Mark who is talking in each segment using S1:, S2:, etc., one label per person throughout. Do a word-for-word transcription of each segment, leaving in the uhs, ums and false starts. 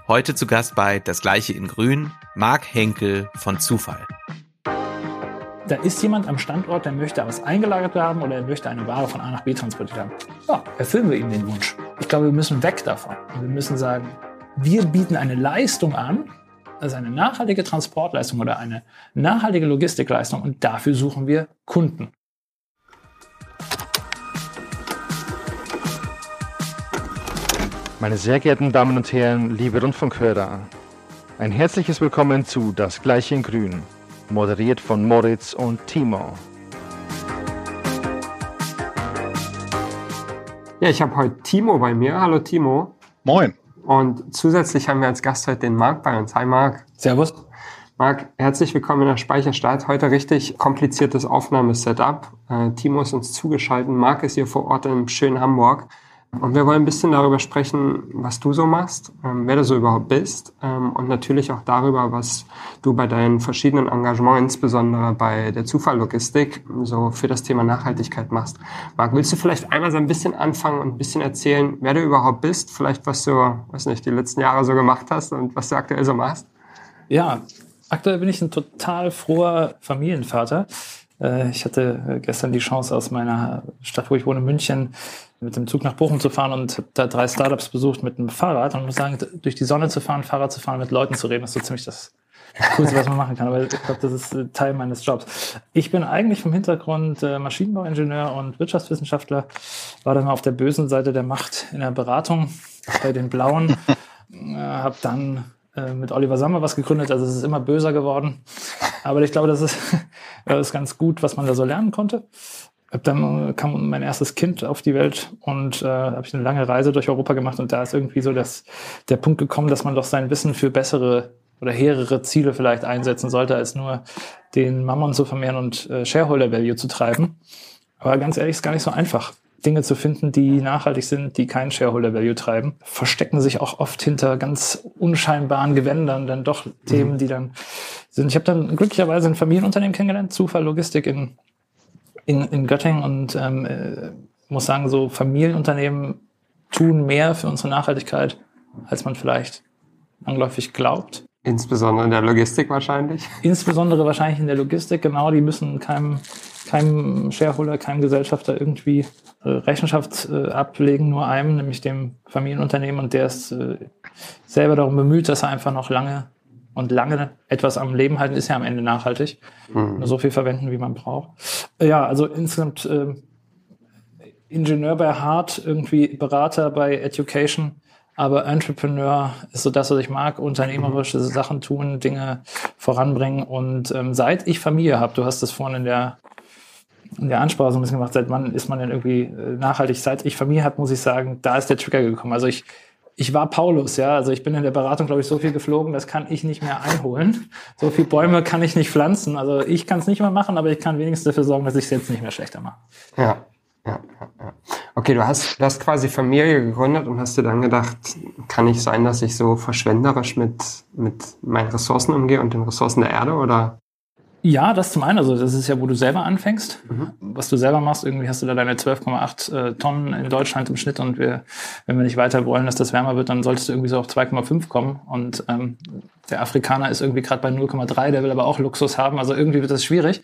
S1: Heute zu Gast bei Das Gleiche in Grün, Marc Henkel von Zufall.
S2: Da ist jemand am Standort, der möchte was eingelagert haben oder er möchte eine Ware von A nach B transportiert haben. Ja, erfüllen wir ihm den Wunsch. Ich glaube, wir müssen weg davon. Wir müssen sagen, wir bieten eine Leistung an, also eine nachhaltige Transportleistung oder eine nachhaltige Logistikleistung und dafür suchen wir Kunden.
S3: Meine sehr geehrten Damen und Herren, liebe Rundfunkhörer, ein herzliches Willkommen zu Das Gleiche in Grün, moderiert von Moritz und Timo.
S4: Ja, ich habe heute Timo bei mir. Hallo Timo.
S5: Moin.
S4: Und zusätzlich haben wir als Gast heute den Marc bei uns. Hi Marc.
S2: Servus.
S4: Marc, herzlich willkommen in der Speicherstadt. Heute richtig kompliziertes Aufnahmesetup. Äh, Timo ist uns zugeschaltet. Marc ist hier vor Ort in schönen Hamburg. Und wir wollen ein bisschen darüber sprechen, was du so machst, ähm, wer du so überhaupt bist ähm, und natürlich auch darüber, was du bei deinen verschiedenen Engagements, insbesondere bei der Zufalllogistik, so für das Thema Nachhaltigkeit machst. Marc, willst du vielleicht einmal so ein bisschen anfangen und ein bisschen erzählen, wer du überhaupt bist, vielleicht was du, weiß nicht, die letzten Jahre so gemacht hast und was du aktuell so machst?
S2: Ja, aktuell bin ich ein total froher Familienvater. Ich hatte gestern die Chance, aus meiner Stadt, wo ich wohne, München, mit dem Zug nach Bochum zu fahren und habe da drei Startups besucht mit einem Fahrrad. Und muss sagen, durch die Sonne zu fahren, Fahrrad zu fahren, mit Leuten zu reden, ist so ziemlich das Coolste, was man machen kann. Aber ich glaube, das ist Teil meines Jobs. Ich bin eigentlich vom Hintergrund Maschinenbauingenieur und Wirtschaftswissenschaftler, war dann mal auf der bösen Seite der Macht in der Beratung bei den Blauen, habe dann mit Oliver Sammer was gegründet, also es ist immer böser geworden. Aber ich glaube, das ist, das ist ganz gut, was man da so lernen konnte. Dann kam mein erstes Kind auf die Welt und äh, habe ich eine lange Reise durch Europa gemacht und da ist irgendwie so das, der Punkt gekommen, dass man doch sein Wissen für bessere oder hehre Ziele vielleicht einsetzen sollte, als nur den Mammon zu vermehren und äh, Shareholder Value zu treiben. Aber ganz ehrlich, ist gar nicht so einfach. Dinge zu finden, die nachhaltig sind, die keinen Shareholder Value treiben, verstecken sich auch oft hinter ganz unscheinbaren Gewändern dann doch Themen, mhm. die dann sind. Ich habe dann glücklicherweise ein Familienunternehmen kennengelernt, Zufall Logistik in, in, in Göttingen und ähm, äh, muss sagen, so Familienunternehmen tun mehr für unsere Nachhaltigkeit, als man vielleicht langläufig glaubt.
S4: Insbesondere in der Logistik wahrscheinlich.
S2: Insbesondere wahrscheinlich in der Logistik, genau. Die müssen keinem, keinem Shareholder, keinem Gesellschafter irgendwie äh, Rechenschaft äh, ablegen, nur einem, nämlich dem Familienunternehmen. Und der ist äh, selber darum bemüht, dass er einfach noch lange und lange etwas am Leben halten, ist ja am Ende nachhaltig. Mhm. Nur so viel verwenden, wie man braucht. Äh, ja, also insgesamt äh, Ingenieur bei Hart, irgendwie Berater bei Education. Aber Entrepreneur ist so das, was ich mag, unternehmerische Sachen tun, Dinge voranbringen. Und ähm, seit ich Familie habe, du hast das vorhin in der, in der Ansprache so ein bisschen gemacht, seit wann ist man denn irgendwie äh, nachhaltig? Seit ich Familie habe, muss ich sagen, da ist der Trigger gekommen. Also ich ich war Paulus, ja, also ich bin in der Beratung, glaube ich, so viel geflogen, das kann ich nicht mehr einholen. So viele Bäume kann ich nicht pflanzen. Also ich kann es nicht mehr machen, aber ich kann wenigstens dafür sorgen, dass ich es jetzt nicht mehr schlechter mache.
S4: Ja. Ja, ja, ja. Okay, du hast, du hast quasi Familie gegründet und hast dir dann gedacht, kann nicht sein, dass ich so verschwenderisch mit, mit meinen Ressourcen umgehe und den Ressourcen der Erde, oder?
S2: Ja, das zum einen. Also das ist ja, wo du selber anfängst.
S4: Mhm.
S2: Was du selber machst, irgendwie hast du da deine zwölf Komma acht äh, Tonnen in Deutschland im Schnitt und wir, wenn wir nicht weiter wollen, dass das wärmer wird, dann solltest du irgendwie so auf zwei Komma fünf kommen und ähm, der Afrikaner ist irgendwie gerade bei null Komma drei, der will aber auch Luxus haben, also irgendwie wird das schwierig.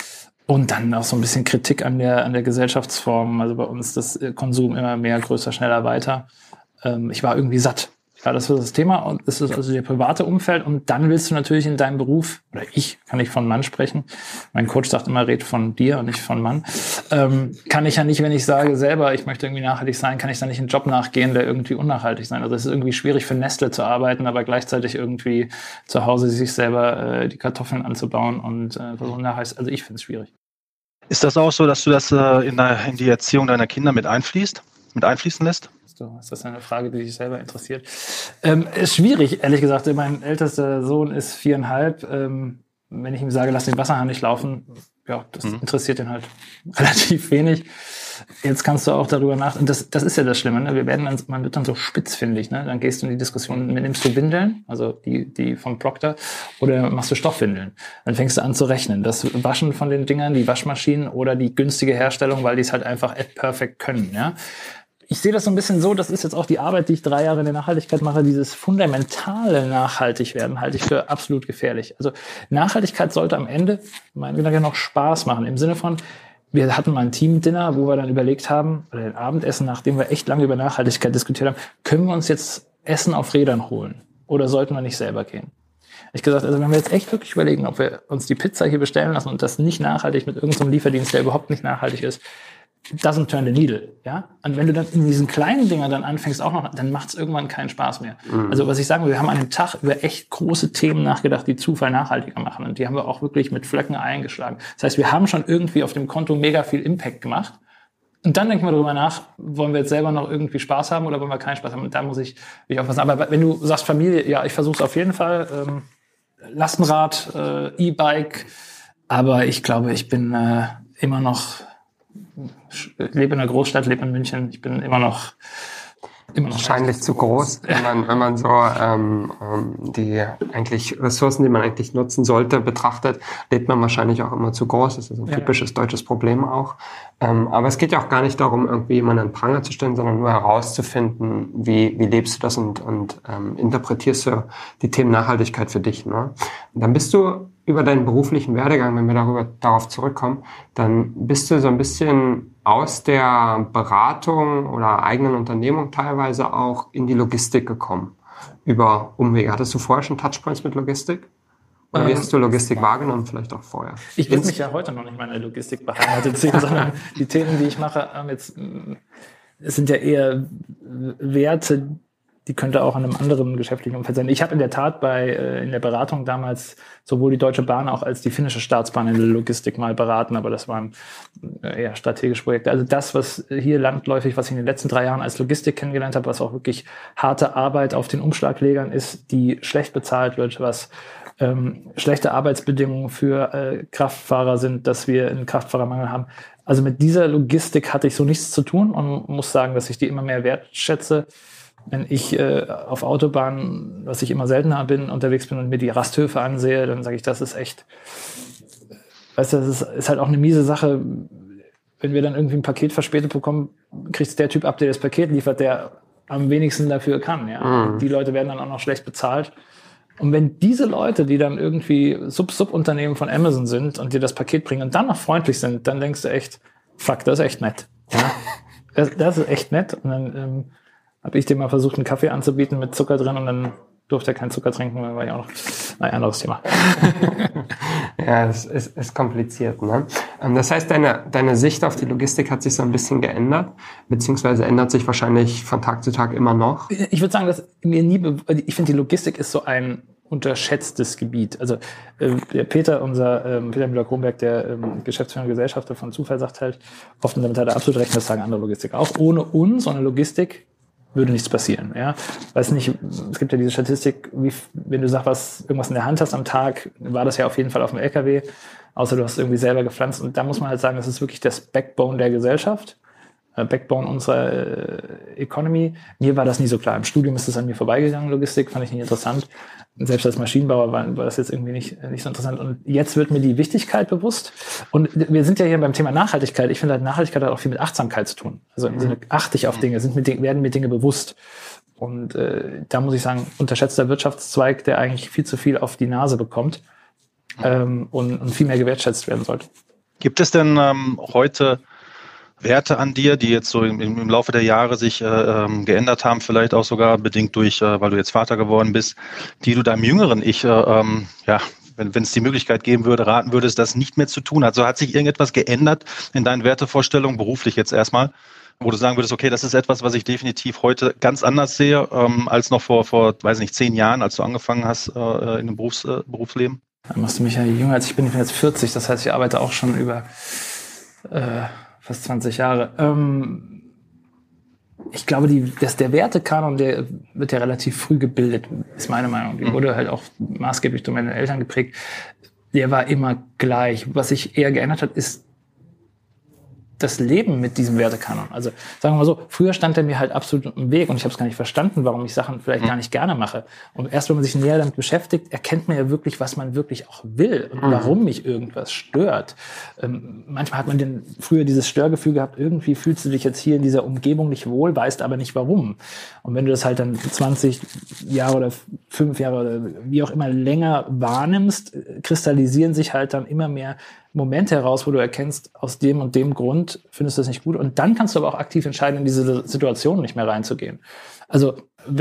S2: Und dann auch so ein bisschen Kritik an der, an der Gesellschaftsform. Also bei uns das Konsum immer mehr, größer, schneller, weiter. Ähm, ich war irgendwie satt. Ja, das ist das Thema. Und das ist also der private Umfeld. Und dann willst du natürlich in deinem Beruf, oder ich, kann ich von Mann sprechen. Mein Coach sagt immer, red von dir und nicht von Mann. Ähm, kann ich ja nicht, wenn ich sage selber, ich möchte irgendwie nachhaltig sein, kann ich dann nicht einen Job nachgehen, der irgendwie unnachhaltig sein. Also es ist irgendwie schwierig für Nestle zu arbeiten, aber gleichzeitig irgendwie zu Hause sich selber äh, die Kartoffeln anzubauen und äh, versuchen nachhaltig. Also ich finde es schwierig.
S5: Ist das auch so, dass du das äh, in, der, in die Erziehung deiner Kinder mit einfließt, mit einfließen lässt?
S2: So, ist das eine Frage, die dich selber interessiert? Ähm, ist schwierig, ehrlich gesagt. Mein ältester Sohn ist viereinhalb. Ähm, wenn ich ihm sage, lass den Wasserhahn nicht laufen, ja, das mhm. interessiert ihn halt relativ wenig. Jetzt kannst du auch darüber nachdenken. Das, das ist ja das Schlimme, ne? Wir werden dann, man wird dann so spitzfindig, ne? Dann gehst du in die Diskussion, nimmst du Windeln, also die, die vom Procter, oder machst du Stoffwindeln? Dann fängst du an zu rechnen. Das Waschen von den Dingern, die Waschmaschinen oder die günstige Herstellung, weil die es halt einfach at perfect können, ja? ich sehe das so ein bisschen so, das ist jetzt auch die Arbeit, die ich drei Jahre in der Nachhaltigkeit mache, dieses fundamentale Nachhaltigwerden halte ich für absolut gefährlich. Also Nachhaltigkeit sollte am Ende, meiner Gedanke nach, noch Spaß machen, im Sinne von, wir hatten mal ein Team-Dinner, wo wir dann überlegt haben, oder ein Abendessen, nachdem wir echt lange über Nachhaltigkeit diskutiert haben, können wir uns jetzt Essen auf Rädern holen? Oder sollten wir nicht selber gehen? Ich gesagt, also wenn wir jetzt echt wirklich überlegen, ob wir uns die Pizza hier bestellen lassen und das nicht nachhaltig mit irgendeinem Lieferdienst, der überhaupt nicht nachhaltig ist, doesn't turn the needle, ja? Und wenn du dann in diesen kleinen Dingern dann anfängst auch noch, dann macht es irgendwann keinen Spaß mehr. Mhm. Also was ich sagen will, wir haben an dem Tag über echt große Themen nachgedacht, die Zufall nachhaltiger machen. Und die haben wir auch wirklich mit Flöcken eingeschlagen. Das heißt, wir haben schon irgendwie auf dem Konto mega viel Impact gemacht. Und dann denken wir darüber nach, wollen wir jetzt selber noch irgendwie Spaß haben oder wollen wir keinen Spaß haben? Und da muss ich mich aufpassen. Aber wenn du sagst Familie, ja, ich versuche es auf jeden Fall. Ähm, Lastenrad, äh, E-Bike. Aber ich glaube, ich bin äh, immer noch lebe in der Großstadt, lebe in München. Ich bin immer noch immer noch
S4: wahrscheinlich zu groß, wenn man wenn man so ähm, die eigentlich Ressourcen, die man eigentlich nutzen sollte, betrachtet, lebt man wahrscheinlich auch immer zu groß. Das ist ein typisches ja. deutsches Problem auch. Ähm, aber es geht ja auch gar nicht darum, irgendwie jemanden an den Pranger zu stellen, sondern nur herauszufinden, wie wie lebst du das und und ähm, interpretierst du die Themen Nachhaltigkeit für dich. Ne? Und dann bist du über deinen beruflichen Werdegang, wenn wir darüber darauf zurückkommen, dann bist du so ein bisschen aus der Beratung oder eigenen Unternehmung teilweise auch in die Logistik gekommen. Über Umwege. Hattest du vorher schon Touchpoints mit Logistik? Oder wie hast du Logistik wahrgenommen, vielleicht auch vorher?
S2: Ich würde mich ja heute noch nicht mal in der Logistik beheimatet sehen, sondern die Themen, die ich mache, haben jetzt, es sind ja eher Werte, die könnte auch in einem anderen geschäftlichen Umfeld sein. Ich habe in der Tat bei äh, in der Beratung damals sowohl die Deutsche Bahn auch als die finnische Staatsbahn in der Logistik mal beraten, aber das waren äh, eher strategische Projekte. Also das, was hier landläufig, was ich in den letzten drei Jahren als Logistik kennengelernt habe, was auch wirklich harte Arbeit auf den Umschlaglegern ist, die schlecht bezahlt wird, was ähm, schlechte Arbeitsbedingungen für äh, Kraftfahrer sind, dass wir einen Kraftfahrermangel haben. Also mit dieser Logistik hatte ich so nichts zu tun und muss sagen, dass ich die immer mehr wertschätze. Wenn ich äh, auf Autobahnen, was ich immer seltener bin, unterwegs bin und mir die Rasthöfe ansehe, dann sage ich, das ist echt, weißt du, das ist, ist halt auch eine miese Sache. Wenn wir dann irgendwie ein Paket verspätet bekommen, kriegt der Typ ab, der das Paket liefert, der am wenigsten dafür kann. Ja? Mhm. Die Leute werden dann auch noch schlecht bezahlt. Und wenn diese Leute, die dann irgendwie Sub-Sub-Unternehmen von Amazon sind und dir das Paket bringen und dann noch freundlich sind, dann denkst du echt, fuck, das ist echt nett. Ja? Das, das ist echt nett. Und dann ähm, habe ich dem mal versucht, einen Kaffee anzubieten mit Zucker drin und dann durfte er keinen Zucker trinken, weil war ja auch noch ein anderes Thema.
S4: Ja, es ist, ist kompliziert. Ne? Das heißt, deine, deine Sicht auf die Logistik hat sich so ein bisschen geändert, beziehungsweise ändert sich wahrscheinlich von Tag zu Tag immer noch.
S2: Ich würde sagen, dass mir nie, be- ich finde, die Logistik ist so ein unterschätztes Gebiet. Also äh, der Peter, unser ähm, Peter Müller-Kronberg, der ähm, Geschäftsführer und Gesellschafter von Zufall, sagt halt, oft, und damit hat er absolut recht, das sagen andere Logistik auch, ohne uns, ohne Logistik, würde nichts passieren, ja. Weiß nicht, es gibt ja diese Statistik, wie, wenn du sagst, was, irgendwas in der Hand hast am Tag, war das ja auf jeden Fall auf dem L K W, außer du hast irgendwie selber gepflanzt. Und da muss man halt sagen, das ist wirklich das Backbone der Gesellschaft, äh, Backbone unserer äh, Economy. Mir war das nie so klar. Im Studium ist das an mir vorbeigegangen, Logistik, fand ich nicht interessant. Selbst als Maschinenbauer war, war das jetzt irgendwie nicht, nicht so interessant. Und jetzt wird mir die Wichtigkeit bewusst. Und wir sind ja hier beim Thema Nachhaltigkeit. Ich finde halt, Nachhaltigkeit hat auch viel mit Achtsamkeit zu tun. Also im Sinne, achte ich auf Dinge, sind mir, werden mir Dinge bewusst. Und äh, da muss ich sagen, unterschätzter Wirtschaftszweig, der eigentlich viel zu viel auf die Nase bekommt ähm, und, und viel mehr gewertschätzt werden sollte.
S5: Gibt es denn ähm, heute Werte an dir, die jetzt so im, im Laufe der Jahre sich äh, ähm, geändert haben, vielleicht auch sogar bedingt durch, äh, weil du jetzt Vater geworden bist, die du deinem jüngeren Ich, äh, ähm, ja, wenn wenn es die Möglichkeit geben würde, raten würdest, das nicht mehr zu tun? Also hat sich irgendetwas geändert in deinen Wertevorstellungen, beruflich jetzt erstmal, wo du sagen würdest, okay, das ist etwas, was ich definitiv heute ganz anders sehe, ähm, als noch vor, vor, weiß nicht, zehn Jahren, als du angefangen hast äh, in dem Berufs, äh, Berufsleben?
S2: Dann machst du mich ja jünger als ich bin. Ich bin jetzt vierzig, das heißt, ich arbeite auch schon über äh, fast zwanzig Jahre. Ähm, ich glaube, die, dass der Wertekanon, der wird ja relativ früh gebildet, ist meine Meinung. Die wurde halt auch maßgeblich durch meine Eltern geprägt. Der war immer gleich. Was sich eher geändert hat, ist das Leben mit diesem Wertekanon. Also sagen wir mal so, früher stand er mir halt absolut im Weg und ich habe es gar nicht verstanden, warum ich Sachen vielleicht gar nicht gerne mache. Und erst wenn man sich näher damit beschäftigt, erkennt man ja wirklich, was man wirklich auch will und warum mich irgendwas stört. Ähm, manchmal hat man den, früher dieses Störgefühl gehabt, irgendwie fühlst du dich jetzt hier in dieser Umgebung nicht wohl, weißt aber nicht warum. Und wenn du das halt dann zwanzig Jahre oder fünf Jahre oder wie auch immer länger wahrnimmst, kristallisieren sich halt dann immer mehr Momente heraus, wo du erkennst, aus dem und dem Grund findest du das nicht gut. Und dann kannst du aber auch aktiv entscheiden, in diese Situation nicht mehr reinzugehen. Also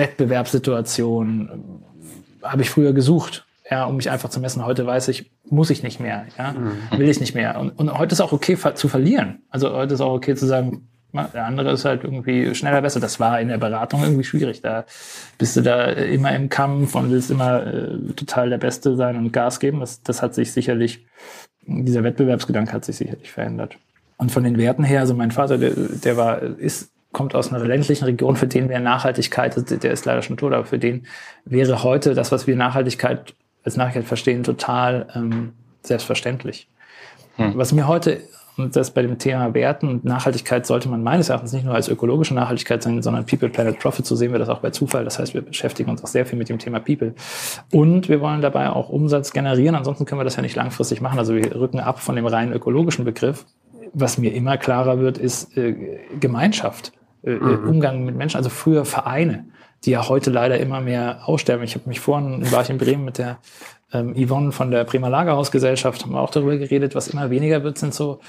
S2: Wettbewerbssituationen äh, habe ich früher gesucht, ja, um mich einfach zu messen. Heute weiß ich, muss ich nicht mehr, ja, mhm. will ich nicht mehr. Und, und heute ist auch okay zu verlieren. Also heute ist auch okay zu sagen, der andere ist halt irgendwie schneller, besser. Das war in der Beratung irgendwie schwierig. Da bist du da immer im Kampf und willst immer äh, total der Beste sein und Gas geben. Das, das hat sich sicherlich, dieser Wettbewerbsgedanke hat sich sicherlich verändert. Und von den Werten her, also mein Vater, der, der war, ist, kommt aus einer ländlichen Region, für den wäre Nachhaltigkeit, der ist leider schon tot, aber für den wäre heute das, was wir Nachhaltigkeit als Nachhaltigkeit verstehen, total ähm, selbstverständlich. Hm. Was mir heute, und das bei dem Thema Werten und Nachhaltigkeit sollte man meines Erachtens nicht nur als ökologische Nachhaltigkeit sehen, sondern People, Planet, Profit, so sehen wir das auch bei Zufall. Das heißt, wir beschäftigen uns auch sehr viel mit dem Thema People. Und wir wollen dabei auch Umsatz generieren, ansonsten können wir das ja nicht langfristig machen. Also wir rücken ab von dem rein ökologischen Begriff. Was mir immer klarer wird, ist äh, Gemeinschaft, äh, mhm. Umgang mit Menschen, also früher Vereine, die ja heute leider immer mehr aussterben. Ich habe mich vorhin, war ich in Bremen mit der ähm, Yvonne von der Bremer Lagerhausgesellschaft, haben wir auch darüber geredet, was immer weniger wird, sind so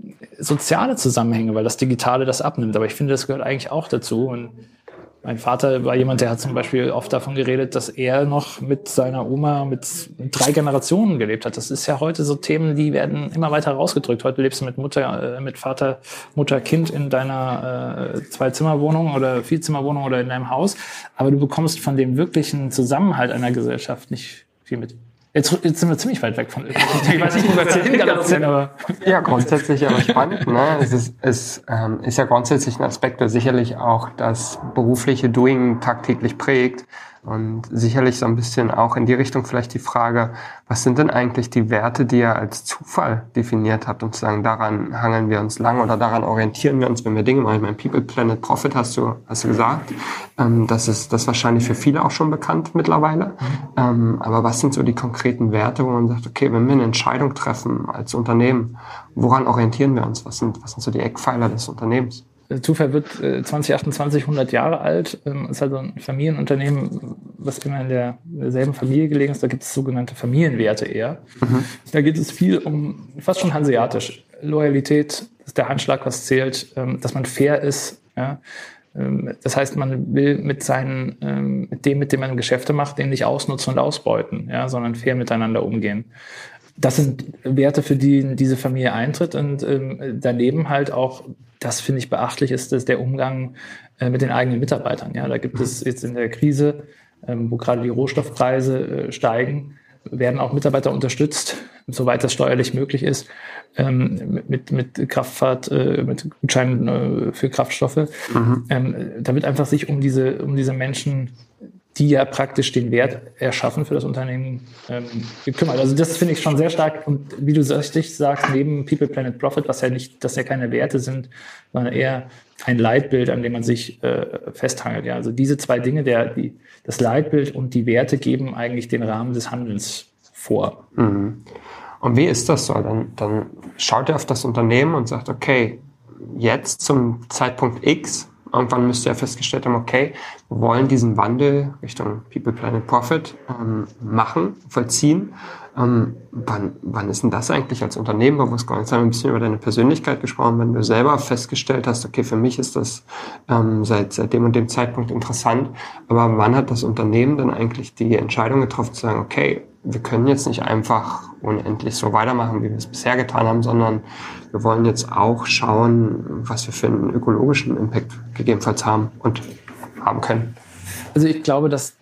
S2: soziale Zusammenhänge, weil das Digitale das abnimmt. Aber ich finde, das gehört eigentlich auch dazu. Und mein Vater war jemand, der hat zum Beispiel oft davon geredet, dass er noch mit seiner Oma mit drei Generationen gelebt hat. Das ist ja heute so Themen, die werden immer weiter rausgedrückt. Heute lebst du mit Mutter, äh, mit Vater, Mutter, Kind in deiner äh, Zwei-Zimmer-Wohnung oder Vier-Zimmer-Wohnung oder in deinem Haus. Aber du bekommst von dem wirklichen Zusammenhalt einer Gesellschaft nicht viel mit. Jetzt, jetzt sind wir ziemlich weit weg von. Ich weiß nicht, wo wir jetzt hingegangen sind, aber.
S4: Ja, grundsätzlich aber spannend. Ne? Es ist, es ähm, ist ja grundsätzlich ein Aspekt, der sicherlich auch das berufliche Doing tagtäglich prägt. Und sicherlich so ein bisschen auch in die Richtung vielleicht die Frage, was sind denn eigentlich die Werte, die ihr als Zufall definiert habt, um zu sagen, daran hangeln wir uns lang oder daran orientieren wir uns, wenn wir Dinge machen. Ich meine, People, Planet, Profit hast du, hast du gesagt. Ähm, das ist das ist wahrscheinlich für viele auch schon bekannt mittlerweile. Ähm, aber was sind so die konkreten Werte, wo man sagt, okay, wenn wir eine Entscheidung treffen als Unternehmen, woran orientieren wir uns? Was sind, was sind so die Eckpfeiler des Unternehmens?
S2: Zufall wird äh, zwanzig achtundzwanzig hundert Jahre alt. Ähm, ist also ein Familienunternehmen, was immer in der, derselben Familie gelegen ist. Da gibt es sogenannte Familienwerte eher. Mhm. Da geht es viel um, fast schon hanseatisch, Loyalität, das ist der Handschlag, was zählt, ähm, dass man fair ist. Ja? Ähm, das heißt, man will mit seinen, ähm, mit dem, mit dem man Geschäfte macht, den nicht ausnutzen und ausbeuten, ja? sondern fair miteinander umgehen. Das sind Werte, für die diese Familie eintritt und ähm, daneben halt auch, das finde ich beachtlich, ist das der Umgang äh, mit den eigenen Mitarbeitern. Ja, da gibt es jetzt in der Krise, ähm, wo gerade die Rohstoffpreise äh, steigen, werden auch Mitarbeiter unterstützt, soweit das steuerlich möglich ist, ähm, mit, mit Kraftfahrt, äh, mit Gutscheinen äh, für Kraftstoffe. Mhm. Ähm, da wird einfach sich um diese, um diese Menschen, die ja praktisch den Wert erschaffen für das Unternehmen, ähm, gekümmert. Also das finde ich schon sehr stark. Und wie du richtig sagst, neben People, Planet, Profit, was ja nicht, dass ja keine Werte sind, sondern eher ein Leitbild, an dem man sich äh, festhangelt. Ja, also diese zwei Dinge, der, die, das Leitbild und die Werte geben eigentlich den Rahmen des Handelns vor.
S4: Mhm. Und wie ist das so? Dann, dann schaut ihr auf das Unternehmen und sagt, okay, jetzt zum Zeitpunkt X, irgendwann müsst ihr ja festgestellt haben, okay, wir wollen diesen Wandel Richtung People, Planet, Profit ähm, machen, vollziehen. Ähm, wann, wann ist denn das eigentlich als Unternehmen bewusst geworden? Jetzt haben wir ein bisschen über deine Persönlichkeit gesprochen, wenn du selber festgestellt hast, okay, für mich ist das ähm, seit, seit dem und dem Zeitpunkt interessant, aber wann hat das Unternehmen dann eigentlich die Entscheidung getroffen, zu sagen, okay, wir können jetzt nicht einfach unendlich so weitermachen, wie wir es bisher getan haben, sondern wir wollen jetzt auch schauen, was wir für einen ökologischen Impact gegebenenfalls haben und haben können.
S2: Also ich glaube, dass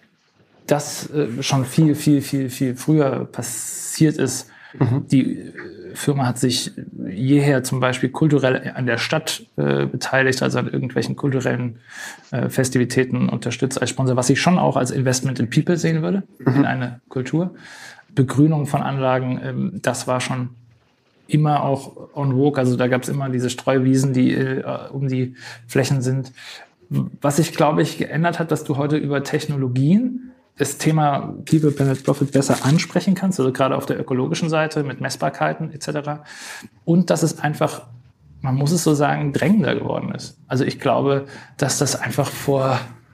S2: das äh, schon viel, viel, viel, viel früher passiert ist. Mhm. Die Firma hat sich jeher zum Beispiel kulturell an der Stadt äh, beteiligt, also an irgendwelchen kulturellen äh, Festivitäten unterstützt als Sponsor, was ich schon auch als Investment in People sehen würde, mhm. in eine Kultur. Begrünung von Anlagen, ähm, das war schon immer auch on vogue. Also da gab es immer diese Streuwiesen, die äh, um die Flächen sind. Was sich, glaube ich, geändert hat, dass du heute über Technologien das Thema People, Planet, Profit besser ansprechen kannst, also gerade auf der ökologischen Seite mit Messbarkeiten et cetera. Und dass es einfach, man muss es so sagen, drängender geworden ist. Also ich glaube, dass das einfach vor,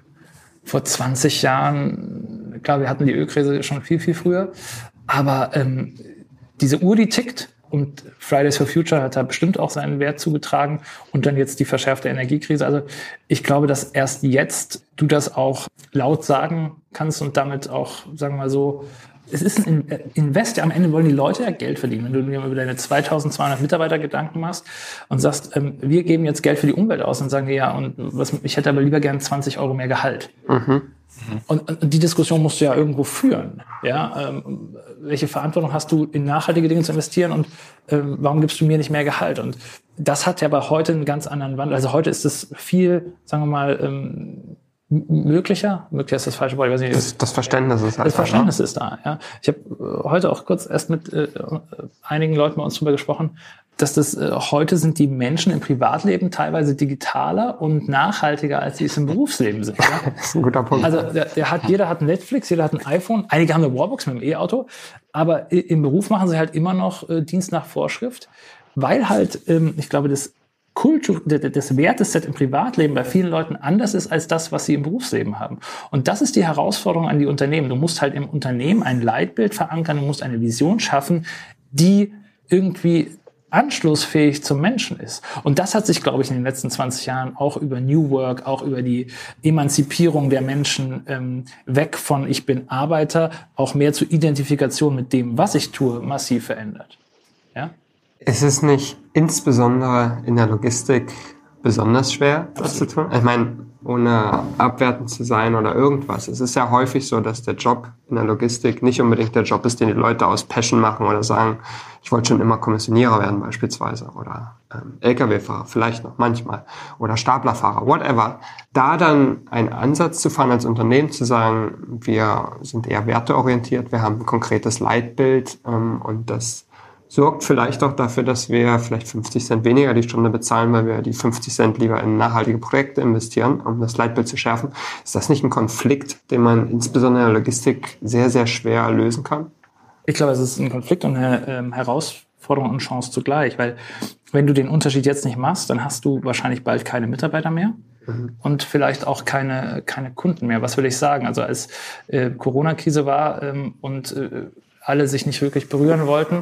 S2: vor zwanzig Jahren, klar, wir hatten die Ölkrise schon viel, viel früher, aber ähm, diese Uhr, die tickt, und Fridays for Future hat da bestimmt auch seinen Wert zugetragen und dann jetzt die verschärfte Energiekrise. Also ich glaube, dass erst jetzt du das auch laut sagen kannst und damit auch, sagen wir mal so, es ist ein Invest, am Ende wollen die Leute ja Geld verdienen. Wenn du dir über deine zweitausendzweihundert Mitarbeiter Gedanken machst und sagst, ähm, wir geben jetzt Geld für die Umwelt aus, und sagen die, ja, und was, ich hätte aber lieber gern zwanzig Euro mehr Gehalt. Mhm. Und, und die Diskussion musst du ja irgendwo führen. Ja? Ähm, welche Verantwortung hast du, in nachhaltige Dinge zu investieren, und ähm, warum gibst du mir nicht mehr Gehalt? Und das hat ja aber heute einen ganz anderen Wandel. Also heute ist es viel, sagen wir mal, ähm, möglicher. Möglicher ist das falsche Wort. Ich weiß nicht,
S4: das, das Verständnis ist halt
S2: Das Verständnis da, ist da. Ja. Ich habe heute auch kurz erst mit äh, einigen Leuten bei uns drüber gesprochen, dass das äh, heute sind die Menschen im Privatleben teilweise digitaler und nachhaltiger, als sie es im Berufsleben sind. Ja?
S4: Das ist ein guter Punkt.
S2: Also der, der hat, jeder hat ein Netflix, jeder hat ein iPhone, einige haben eine Wallbox mit dem E-Auto, aber im Beruf machen sie halt immer noch äh, Dienst nach Vorschrift, weil halt, ähm, ich glaube, das Kultur, das Werteset im Privatleben bei vielen Leuten anders ist als das, was sie im Berufsleben haben. Und das ist die Herausforderung an die Unternehmen. Du musst halt im Unternehmen ein Leitbild verankern, du musst eine Vision schaffen, die irgendwie anschlussfähig zum Menschen ist. Und das hat sich, glaube ich, in den letzten zwanzig Jahren auch über New Work, auch über die Emanzipierung der Menschen ähm, weg von ich bin Arbeiter, auch mehr zur Identifikation mit dem, was ich tue, massiv verändert. Ja?
S4: Ist es nicht insbesondere in der Logistik besonders schwer, das zu tun? Ich meine, ohne abwertend zu sein oder irgendwas. Es ist ja häufig so, dass der Job in der Logistik nicht unbedingt der Job ist, den die Leute aus Passion machen oder sagen, ich wollte schon immer Kommissionierer werden beispielsweise oder ähm, L K W-Fahrer, vielleicht noch manchmal, oder Staplerfahrer, whatever. Da dann einen Ansatz zu fahren als Unternehmen, zu sagen, wir sind eher werteorientiert, wir haben ein konkretes Leitbild ähm, und das sorgt vielleicht auch dafür, dass wir vielleicht fünfzig Cent weniger die Stunde bezahlen, weil wir die fünfzig Cent lieber in nachhaltige Projekte investieren, um das Leitbild zu schärfen. Ist das nicht ein Konflikt, den man insbesondere in der Logistik sehr, sehr schwer lösen kann?
S2: Ich glaube, es ist ein Konflikt und eine ähm, Herausforderung und Chance zugleich, weil wenn du den Unterschied jetzt nicht machst, dann hast du wahrscheinlich bald keine Mitarbeiter mehr. Mhm. Und vielleicht auch keine, keine Kunden mehr. Was will ich sagen? Also als äh, Corona-Krise war ähm, und äh, alle sich nicht wirklich berühren wollten,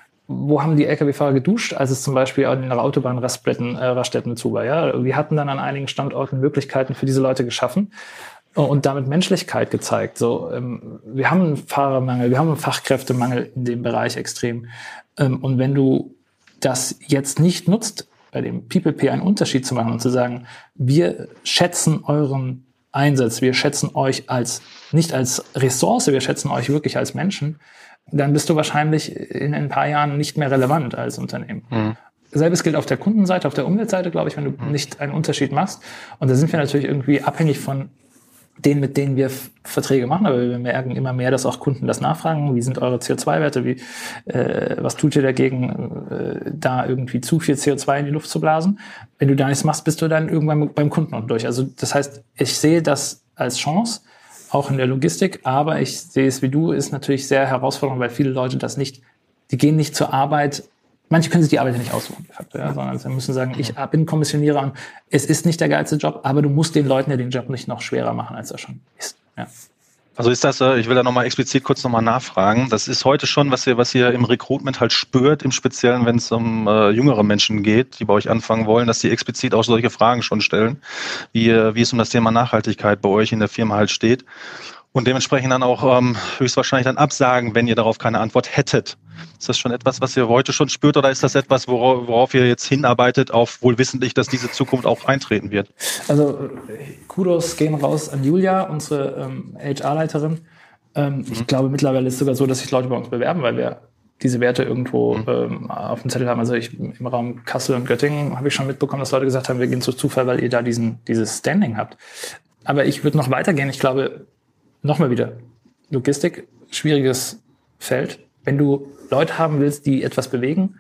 S2: wo haben die L K W-Fahrer geduscht, als es zum Beispiel an den Autobahnraststätten äh, Raststätten zu war? Ja? Wir hatten dann an einigen Standorten Möglichkeiten für diese Leute geschaffen und damit Menschlichkeit gezeigt. So, ähm, wir haben einen Fahrermangel, wir haben einen Fachkräftemangel in dem Bereich extrem. Ähm, und wenn du das jetzt nicht nutzt, bei dem People P einen Unterschied zu machen und zu sagen, wir schätzen euren Einsatz, wir schätzen euch als nicht als Ressource, wir schätzen euch wirklich als Menschen, dann bist du wahrscheinlich in ein paar Jahren nicht mehr relevant als Unternehmen. Mhm. Selbes gilt auf der Kundenseite, auf der Umweltseite, glaube ich, wenn du mhm. nicht einen Unterschied machst. Und da sind wir natürlich irgendwie abhängig von denen, mit denen wir F- Verträge machen. Aber wir merken immer mehr, dass auch Kunden das nachfragen. Wie sind eure C O zwei Werte? Wie, äh, was tut ihr dagegen, äh, da irgendwie zu viel C O zwei in die Luft zu blasen? Wenn du da nichts machst, bist du dann irgendwann beim Kunden und durch. Also das heißt, ich sehe das als Chance, auch in der Logistik, aber ich sehe es wie du, ist natürlich sehr herausfordernd, weil viele Leute das nicht, die gehen nicht zur Arbeit, manche können sich die Arbeit ja nicht aussuchen, de facto, ja, sondern sie müssen sagen, ich bin Kommissionierer und es ist nicht der geilste Job, aber du musst den Leuten ja den Job nicht noch schwerer machen, als er schon ist. Ja.
S5: Also ist das, ich will da nochmal explizit kurz nochmal nachfragen, das ist heute schon, was ihr, was ihr im Recruitment halt spürt, im Speziellen, wenn es um äh, jüngere Menschen geht, die bei euch anfangen wollen, dass die explizit auch solche Fragen schon stellen, wie, wie es um das Thema Nachhaltigkeit bei euch in der Firma halt steht und dementsprechend dann auch ähm, höchstwahrscheinlich dann absagen, wenn ihr darauf keine Antwort hättet. Ist das schon etwas, was ihr heute schon spürt oder ist das etwas, worauf, worauf ihr jetzt hinarbeitet, auf wohlwissentlich, dass diese Zukunft auch eintreten wird?
S2: Also Kudos gehen raus an Julia, unsere ähm, H R-Leiterin. Ähm, mhm. Ich glaube, mittlerweile ist es sogar so, dass sich Leute bei uns bewerben, weil wir diese Werte irgendwo mhm. ähm, auf dem Zettel haben. Also ich, im Raum Kassel und Göttingen habe ich schon mitbekommen, dass Leute gesagt haben, wir gehen zu Zufall, weil ihr da diesen dieses Standing habt. Aber ich würde noch weitergehen. Ich glaube, nochmal wieder, Logistik, schwieriges Feld. Wenn du Leute haben willst, die etwas bewegen,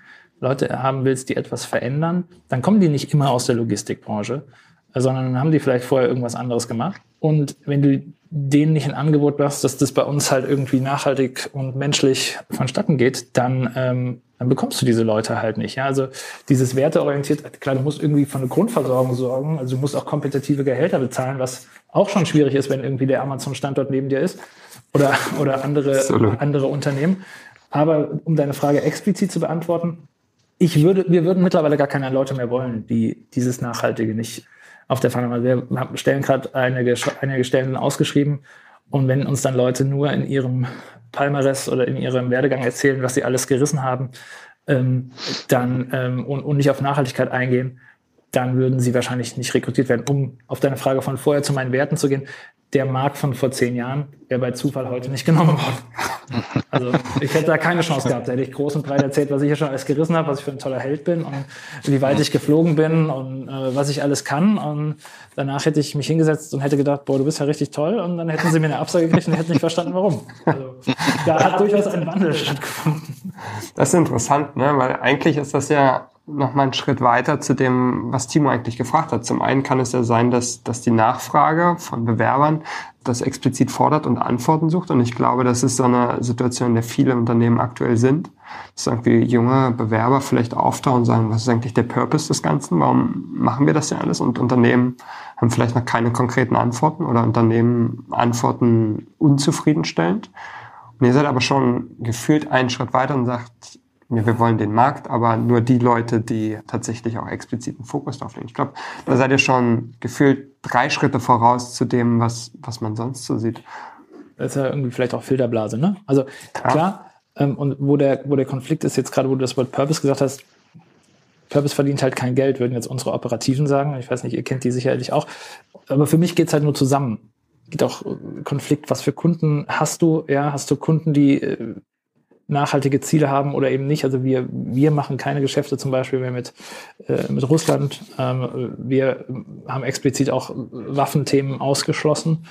S2: Leute haben willst, die etwas verändern, dann kommen die nicht immer aus der Logistikbranche, sondern dann haben die vielleicht vorher irgendwas anderes gemacht. Und wenn du denen nicht ein Angebot machst, dass das bei uns halt irgendwie nachhaltig und menschlich vonstatten geht, dann, ähm, dann bekommst du diese Leute halt nicht. Ja? Also dieses werteorientiert, klar, du musst irgendwie für eine Grundversorgung sorgen, also du musst auch kompetitive Gehälter bezahlen, was auch schon schwierig ist, wenn irgendwie der Amazon-Standort neben dir ist oder, oder andere, andere Unternehmen. Aber um deine Frage explizit zu beantworten, ich würde, wir würden mittlerweile gar keine Leute mehr wollen, die dieses Nachhaltige nicht auf der Fahne haben. Wir haben Stellen gerade einige, einige Stellen ausgeschrieben und wenn uns dann Leute nur in ihrem Palmares oder in ihrem Werdegang erzählen, was sie alles gerissen haben, ähm, dann ähm, und, und nicht auf Nachhaltigkeit eingehen, dann würden sie wahrscheinlich nicht rekrutiert werden. Um auf deine Frage von vorher zu meinen Werten zu gehen, der Markt von vor zehn Jahren wäre bei Zufall heute nicht genommen worden. Also ich hätte da keine Chance gehabt. Da hätte ich groß und breit erzählt, was ich hier schon alles gerissen habe, was ich für ein toller Held bin und wie weit ich geflogen bin und äh, was ich alles kann. Und danach hätte ich mich hingesetzt und hätte gedacht, boah, du bist ja richtig toll. Und dann hätten sie mir eine Absage gekriegt und hätten nicht verstanden, warum. Also da hat durchaus ein Wandel stattgefunden.
S4: Das ist interessant, ne? Weil eigentlich ist das ja noch mal einen Schritt weiter zu dem, was Timo eigentlich gefragt hat. Zum einen kann es ja sein, dass, dass die Nachfrage von Bewerbern das explizit fordert und Antworten sucht. Und ich glaube, das ist so eine Situation, in der viele Unternehmen aktuell sind. Dass irgendwie junge Bewerber vielleicht auftauchen und sagen, was ist eigentlich der Purpose des Ganzen? Warum machen wir das ja alles? Und Unternehmen haben vielleicht noch keine konkreten Antworten oder Unternehmen antworten unzufriedenstellend. Und ihr seid aber schon gefühlt einen Schritt weiter und sagt, ja, wir wollen den Markt, aber nur die Leute, die tatsächlich auch explizit einen Fokus drauf legen. Ich glaube, da seid ihr schon gefühlt drei Schritte voraus zu dem, was, was man sonst so sieht.
S2: Das ist ja irgendwie vielleicht auch Filterblase, ne? Also klar, klar ähm, und wo der, wo der Konflikt ist jetzt gerade, wo du das Wort Purpose gesagt hast, Purpose verdient halt kein Geld, würden jetzt unsere Operativen sagen. Ich weiß nicht, ihr kennt die sicherlich auch. Aber für mich geht's halt nur zusammen. Geht auch Konflikt, was für Kunden hast du? Ja, hast du Kunden, die äh, nachhaltige Ziele haben oder eben nicht. Also wir, wir machen keine Geschäfte zum Beispiel mehr mit, äh, mit Russland. Ähm, wir haben explizit auch Waffenthemen ausgeschlossen.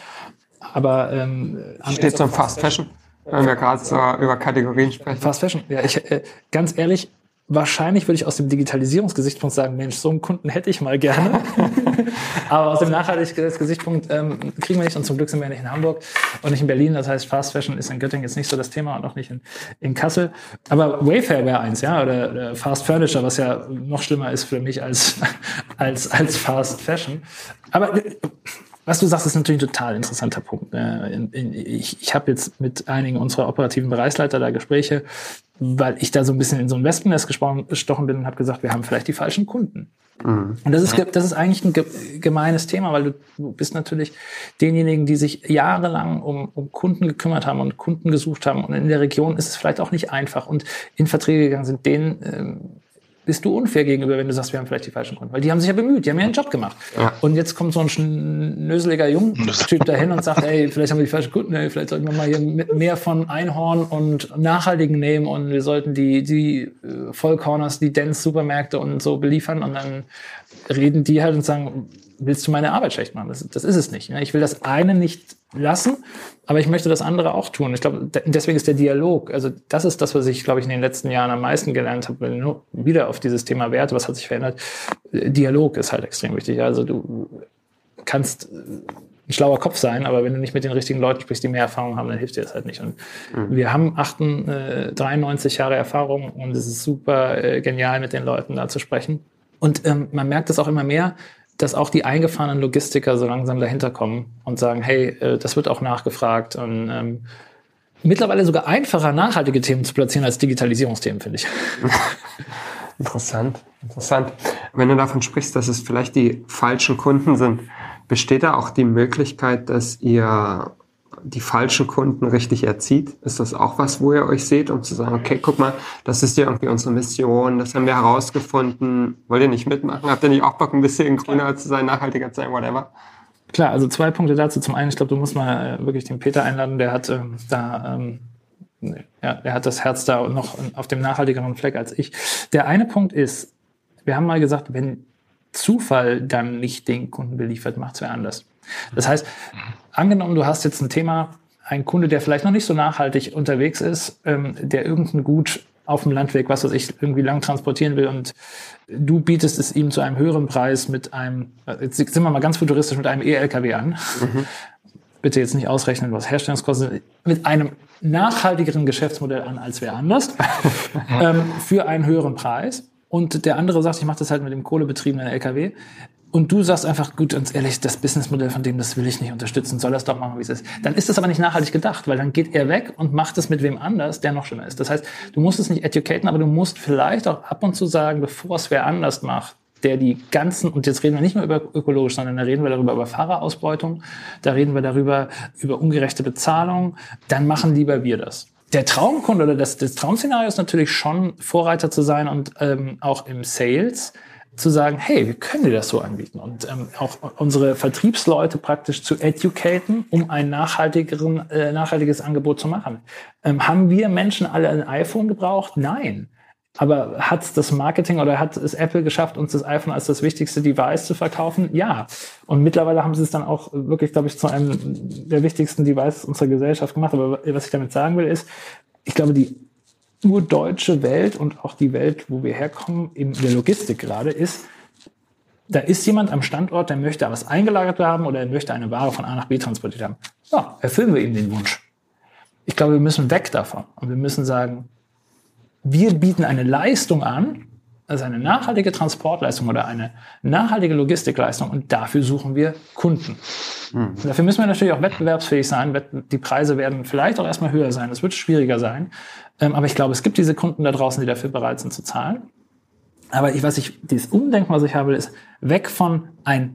S2: Aber ähm,
S4: steht zum Fast Fashion, wenn wir gerade so über Kategorien sprechen.
S2: Fast Fashion, ja, ich, äh, ganz ehrlich, wahrscheinlich würde ich aus dem Digitalisierungsgesichtspunkt sagen, Mensch, so einen Kunden hätte ich mal gerne. Aber aus dem Nachhaltigkeitsgesichtspunkt ähm, kriegen wir nicht. Und zum Glück sind wir nicht in Hamburg und nicht in Berlin. Das heißt, Fast Fashion ist in Göttingen jetzt nicht so das Thema und auch nicht in, in Kassel. Aber Wayfair wäre eins, ja, oder, oder Fast Furniture, was ja noch schlimmer ist für mich als, als, als Fast Fashion. Aber was du sagst, ist natürlich ein total interessanter Punkt. Ich, ich habe jetzt mit einigen unserer operativen Bereichsleiter da Gespräche, weil ich da so ein bisschen in so ein Wespennest gestochen bin und habe gesagt, wir haben vielleicht die falschen Kunden. Mhm. Und das ist, das ist eigentlich ein gemeines Thema, weil du bist natürlich denjenigen, die sich jahrelang um, um Kunden gekümmert haben und Kunden gesucht haben. Und in der Region ist es vielleicht auch nicht einfach. Und in Verträge gegangen sind, denen ähm, bist du unfair gegenüber, wenn du sagst, wir haben vielleicht die falschen Kunden. Weil die haben sich ja bemüht, die haben ja einen Job gemacht. Ja. Und jetzt kommt so ein schnöseliger Jungtyp dahin und sagt, ey, vielleicht haben wir die falschen Kunden, ey, vielleicht sollten wir mal hier mehr von Einhorn und Nachhaltigen nehmen und wir sollten die, die Vollkorners, die Dance-Supermärkte und so beliefern. Und dann reden die halt und sagen, willst du meine Arbeit schlecht machen? Das, das ist es nicht. Ich will das eine nicht lassen, aber ich möchte das andere auch tun. Ich glaube, deswegen ist der Dialog, also das ist das, was ich, glaube ich, in den letzten Jahren am meisten gelernt habe, nur wieder auf dieses Thema Werte, was hat sich verändert. Dialog ist halt extrem wichtig. Also du kannst ein schlauer Kopf sein, aber wenn du nicht mit den richtigen Leuten sprichst, die mehr Erfahrung haben, dann hilft dir das halt nicht. Und mhm. wir haben dreiundneunzig Jahre Erfahrung und es ist super äh, genial, mit den Leuten da zu sprechen. Und ähm, man merkt es auch immer mehr, dass auch die eingefahrenen Logistiker so langsam dahinter kommen und sagen, hey, äh, das wird auch nachgefragt. Und ähm, mittlerweile sogar einfacher, nachhaltige Themen zu platzieren als Digitalisierungsthemen, finde ich.
S4: Interessant, interessant. Wenn du davon sprichst, dass es vielleicht die falschen Kunden sind, besteht da auch die Möglichkeit, dass ihr die falschen Kunden richtig erzieht? Ist das auch was, wo ihr euch seht, um zu sagen, okay, guck mal, das ist ja irgendwie unsere Mission, das haben wir herausgefunden, wollt ihr nicht mitmachen? Habt ihr nicht auch Bock, ein bisschen grüner zu sein, nachhaltiger zu sein, whatever?
S2: Klar, also zwei Punkte dazu. Zum einen, ich glaube, du musst mal äh, wirklich den Peter einladen, der hat ähm, da, ähm, ja, der hat das Herz da noch auf dem nachhaltigeren Fleck als ich. Der eine Punkt ist, wir haben mal gesagt, wenn Zufall dann nicht den Kunden beliefert, macht es wer anders. Das heißt, angenommen, du hast jetzt ein Thema, ein Kunde, der vielleicht noch nicht so nachhaltig unterwegs ist, ähm, der irgendein Gut auf dem Landweg, was weiß ich, irgendwie lang transportieren will und du bietest es ihm zu einem höheren Preis mit einem, jetzt sind wir mal ganz futuristisch, mit einem E-L K W an. Mhm. Bitte jetzt nicht ausrechnen, was Herstellungskosten sind, mit einem nachhaltigeren Geschäftsmodell an als wer anders, ähm, für einen höheren Preis. Und der andere sagt, ich mache das halt mit dem kohlebetriebenen L K W. Und du sagst einfach, gut, ganz ehrlich, das Businessmodell von dem, das will ich nicht unterstützen, soll das doch machen, wie es ist. Dann ist das aber nicht nachhaltig gedacht, weil dann geht er weg und macht es mit wem anders, der noch schlimmer ist. Das heißt, du musst es nicht educaten, aber du musst vielleicht auch ab und zu sagen, bevor es wer anders macht, der die ganzen, und jetzt reden wir nicht mehr über ökologisch, sondern da reden wir darüber über Fahrerausbeutung, da reden wir darüber über ungerechte Bezahlung, dann machen lieber wir das. Der Traumkunde oder das, das Traumszenario ist natürlich schon, Vorreiter zu sein und ähm, auch im Sales zu sagen, hey, wir können dir das so anbieten und ähm, auch unsere Vertriebsleute praktisch zu educaten, um ein nachhaltigeren, äh, nachhaltiges Angebot zu machen. Ähm, haben wir Menschen alle ein iPhone gebraucht? Nein. Aber hat das Marketing oder hat es Apple geschafft, uns das iPhone als das wichtigste Device zu verkaufen? Ja. Und mittlerweile haben sie es dann auch wirklich, glaube ich, zu einem der wichtigsten Devices unserer Gesellschaft gemacht. Aber was ich damit sagen will, ist, ich glaube, die urdeutsche Welt und auch die Welt, wo wir herkommen, in der Logistik gerade, ist, da ist jemand am Standort, der möchte was eingelagert haben oder er möchte eine Ware von A nach B transportiert haben. Ja, erfüllen wir ihm den Wunsch. Ich glaube, wir müssen weg davon und wir müssen sagen, wir bieten eine Leistung an, also eine nachhaltige Transportleistung oder eine nachhaltige Logistikleistung und dafür suchen wir Kunden. Mhm. Dafür müssen wir natürlich auch wettbewerbsfähig sein. Die Preise werden vielleicht auch erstmal höher sein, es wird schwieriger sein. Aber ich glaube, es gibt diese Kunden da draußen, die dafür bereit sind zu zahlen. Aber ich, was ich, dieses Umdenken, was ich habe, ist weg von ein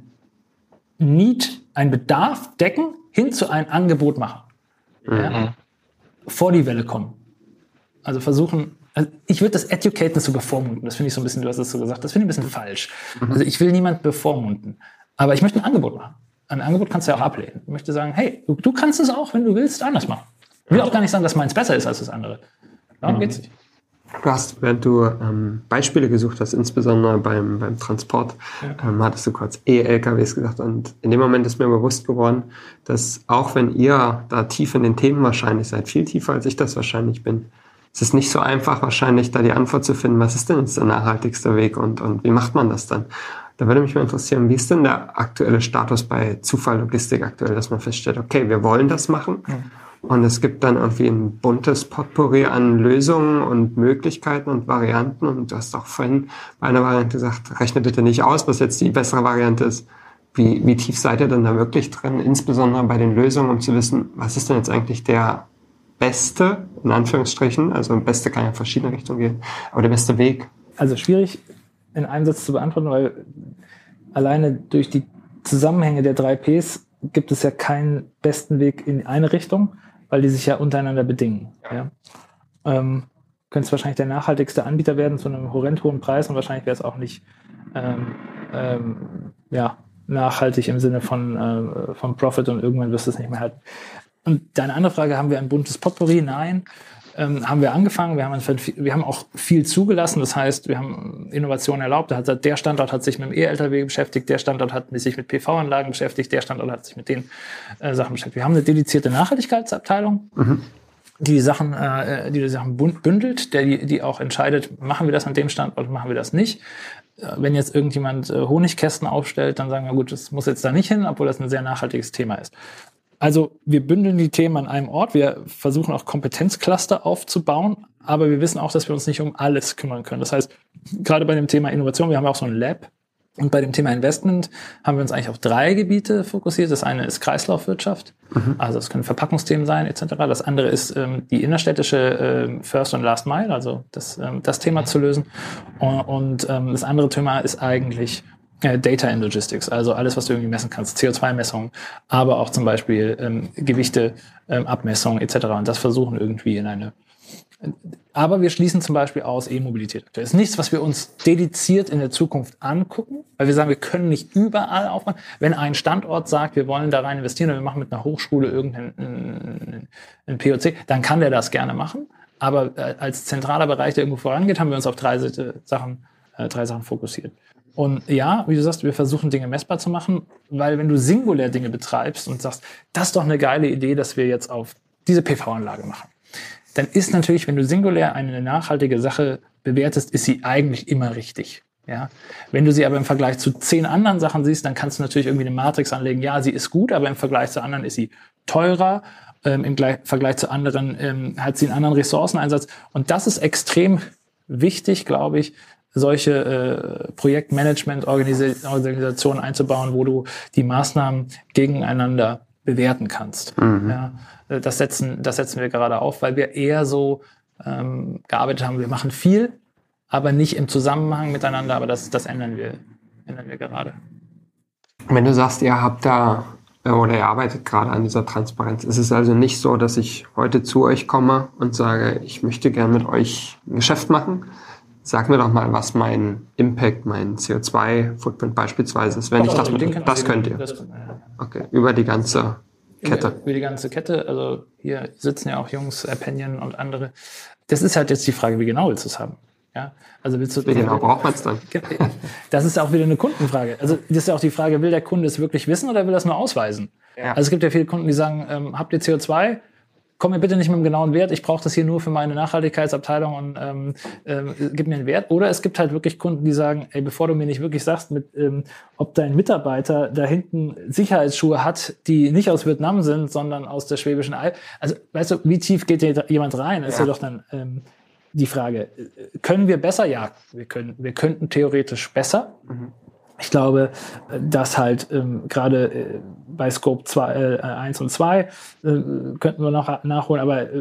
S2: Need, ein Bedarf decken, hin zu ein Angebot machen. Mhm. Ja? Vor die Welle kommen. Also versuchen, also ich würde das Educaten so bevormunden. Das finde ich so ein bisschen, du hast es so gesagt, das finde ich ein bisschen falsch. Mhm. Also ich will niemand bevormunden. Aber ich möchte ein Angebot machen. Ein Angebot kannst du ja auch ablehnen. Ich möchte sagen, hey, du, du kannst es auch, wenn du willst, anders machen. Ich will auch gar nicht sagen, dass meins besser ist als das andere. Darum mhm. geht's nicht.
S4: Du hast, während du ähm, Beispiele gesucht hast, insbesondere beim, beim Transport, ja. ähm, hattest du kurz E-L K Ws gesagt. Und in dem Moment ist mir bewusst geworden, dass auch wenn ihr da tief in den Themen wahrscheinlich seid, viel tiefer als ich das wahrscheinlich bin, es ist nicht so einfach wahrscheinlich, da die Antwort zu finden, was ist denn jetzt der nachhaltigste Weg und, und wie macht man das dann? Da würde mich mal interessieren, wie ist denn der aktuelle Status bei Zufall Logistik aktuell, dass man feststellt, okay, wir wollen das machen mhm. und es gibt dann irgendwie ein buntes Potpourri an Lösungen und Möglichkeiten und Varianten und du hast auch vorhin bei einer Variante gesagt, rechne bitte nicht aus, was jetzt die bessere Variante ist. Wie, wie tief seid ihr denn da wirklich drin, insbesondere bei den Lösungen, um zu wissen, was ist denn jetzt eigentlich der beste, in Anführungsstrichen, also beste kann ja in verschiedene Richtungen gehen, aber der beste Weg?
S2: Also schwierig in einem Satz zu beantworten, weil alleine durch die Zusammenhänge der drei Ps gibt es ja keinen besten Weg in eine Richtung, weil die sich ja untereinander bedingen. Ja. Ähm, könntest wahrscheinlich der nachhaltigste Anbieter werden zu einem horrend hohen Preis und wahrscheinlich wäre es auch nicht ähm, ähm, ja, nachhaltig im Sinne von, äh, von Profit und irgendwann wirst du es nicht mehr halten. Und deine andere Frage, haben wir ein buntes Potpourri? Nein. Ähm, haben wir angefangen, wir haben, wir haben auch viel zugelassen, das heißt, wir haben Innovationen erlaubt, der Standort hat sich mit dem E-L K W beschäftigt, der Standort hat sich mit P V-Anlagen beschäftigt, der Standort hat sich mit den äh, Sachen beschäftigt. Wir haben eine dedizierte Nachhaltigkeitsabteilung, mhm. die die Sachen, äh, die die Sachen bündelt, der die, die auch entscheidet, machen wir das an dem Standort, machen wir das nicht. Wenn jetzt irgendjemand äh, Honigkästen aufstellt, dann sagen wir, gut, das muss jetzt da nicht hin, obwohl das ein sehr nachhaltiges Thema ist. Also wir bündeln die Themen an einem Ort, wir versuchen auch Kompetenzcluster aufzubauen, aber wir wissen auch, dass wir uns nicht um alles kümmern können. Das heißt, gerade bei dem Thema Innovation, wir haben auch so ein Lab und bei dem Thema Investment haben wir uns eigentlich auf drei Gebiete fokussiert. Das eine ist Kreislaufwirtschaft, mhm. also es können Verpackungsthemen sein et cetera. Das andere ist ähm, die innerstädtische ähm, First und Last Mile, also das, ähm, das Thema zu lösen. Und, und ähm, das andere Thema ist eigentlich Data in Logistics, also alles, was du irgendwie messen kannst, C O zwei Messungen, aber auch zum Beispiel ähm, Gewichte, ähm, Abmessungen et cetera. Und das versuchen irgendwie in eine. Aber wir schließen zum Beispiel aus E-Mobilität. Das ist nichts, was wir uns dediziert in der Zukunft angucken, weil wir sagen, wir können nicht überall aufmachen. Wenn ein Standort sagt, wir wollen da rein investieren und wir machen mit einer Hochschule irgendeinen ein P O C, dann kann der das gerne machen. Aber äh, als zentraler Bereich, der irgendwo vorangeht, haben wir uns auf drei Sachen, äh, drei Sachen fokussiert. Und ja, wie du sagst, wir versuchen Dinge messbar zu machen, weil wenn du singulär Dinge betreibst und sagst, das ist doch eine geile Idee, dass wir jetzt auf diese P V-Anlage machen, dann ist natürlich, wenn du singulär eine nachhaltige Sache bewertest, ist sie eigentlich immer richtig. Ja, wenn du sie aber im Vergleich zu zehn anderen Sachen siehst, dann kannst du natürlich irgendwie eine Matrix anlegen. Ja, sie ist gut, aber im Vergleich zu anderen ist sie teurer. Ähm, Im Gleich- Vergleich zu anderen ähm, hat sie einen anderen Ressourceneinsatz. Und das ist extrem wichtig, glaube ich, solche äh, Projektmanagement-Organisationen einzubauen, wo du die Maßnahmen gegeneinander bewerten kannst. Mhm. Ja, das setzen, das setzen wir gerade auf, weil wir eher so ähm, gearbeitet haben. Wir machen viel, aber nicht im Zusammenhang miteinander, aber das, das ändern wir, ändern wir gerade.
S4: Wenn du sagst, ihr habt da oder ihr arbeitet gerade an dieser Transparenz, ist es also nicht so, dass ich heute zu euch komme und sage, ich möchte gerne mit euch ein Geschäft machen. Sag mir doch mal, was mein Impact, mein C O zwei Footprint beispielsweise ist, wenn ich das mit, das könnt ihr. Okay, über die ganze Kette.
S2: Über, über die ganze Kette, also hier sitzen ja auch Jungs, Appenion und andere. Das ist halt jetzt die Frage, wie genau willst du es haben? Ja, also willst du,
S4: wie genau braucht man es dann?
S2: Das ist auch wieder eine Kundenfrage. Also das ist ja auch die Frage, will der Kunde es wirklich wissen oder will er es nur ausweisen? Ja. Also es gibt ja viele Kunden, die sagen, ähm, habt ihr C O zwei? Komm mir bitte nicht mit dem genauen Wert, ich brauche das hier nur für meine Nachhaltigkeitsabteilung und ähm, äh, gib mir einen Wert. Oder es gibt halt wirklich Kunden, die sagen, ey, bevor du mir nicht wirklich sagst, mit, ähm, ob dein Mitarbeiter da hinten Sicherheitsschuhe hat, die nicht aus Vietnam sind, sondern aus der Schwäbischen Alb. Also weißt du, wie tief geht da jemand rein? Das ist ja doch dann ähm, die Frage. Können wir besser? Ja, wir können. Wir könnten theoretisch besser. Mhm. Ich glaube, dass halt ähm, gerade äh, bei Scope zwei, äh, eins und zwei äh, könnten wir noch nachholen, aber äh,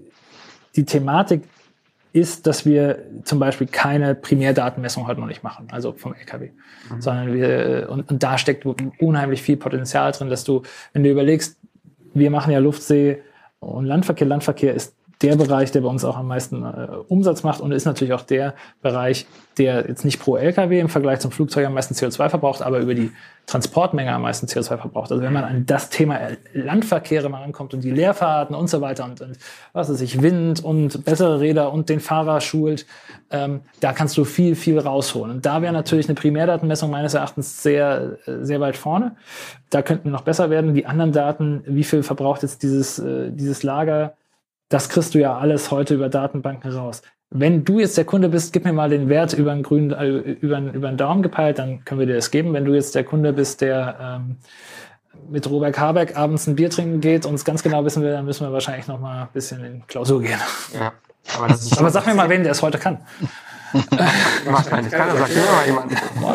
S2: die Thematik ist, dass wir zum Beispiel keine Primärdatenmessung heute noch nicht machen, also vom L K W, mhm. sondern wir, und, und da steckt unheimlich viel Potenzial drin, dass du, wenn du überlegst, wir machen ja Luft-, See- und Landverkehr, Landverkehr ist der Bereich, der bei uns auch am meisten äh, Umsatz macht und ist natürlich auch der Bereich, der jetzt nicht pro L K W im Vergleich zum Flugzeug am meisten C O zwei verbraucht, aber über die Transportmenge am meisten C O zwei verbraucht. Also wenn man an das Thema Landverkehre mal rankommt und die Leerfahrten und so weiter und, und was weiß ich, Wind und bessere Räder und den Fahrer schult, ähm, da kannst du viel, viel rausholen. Und da wäre natürlich eine Primärdatenmessung meines Erachtens sehr, sehr weit vorne. Da könnten wir noch besser werden. Die anderen Daten, wie viel verbraucht jetzt dieses, äh, dieses Lager, das kriegst du ja alles heute über Datenbanken raus. Wenn du jetzt der Kunde bist, gib mir mal den Wert über einen grünen, äh, über, über einen Daumen gepeilt, dann können wir dir das geben. Wenn du jetzt der Kunde bist, der ähm, mit Robert Habeck abends ein Bier trinken geht und es ganz genau wissen will, dann müssen wir wahrscheinlich noch mal ein bisschen in Klausur gehen.
S4: Ja, aber, das ist
S2: aber sag mir mal, wen der es heute kann.
S4: Wahrscheinlich kann er, sagt mir mal jemand.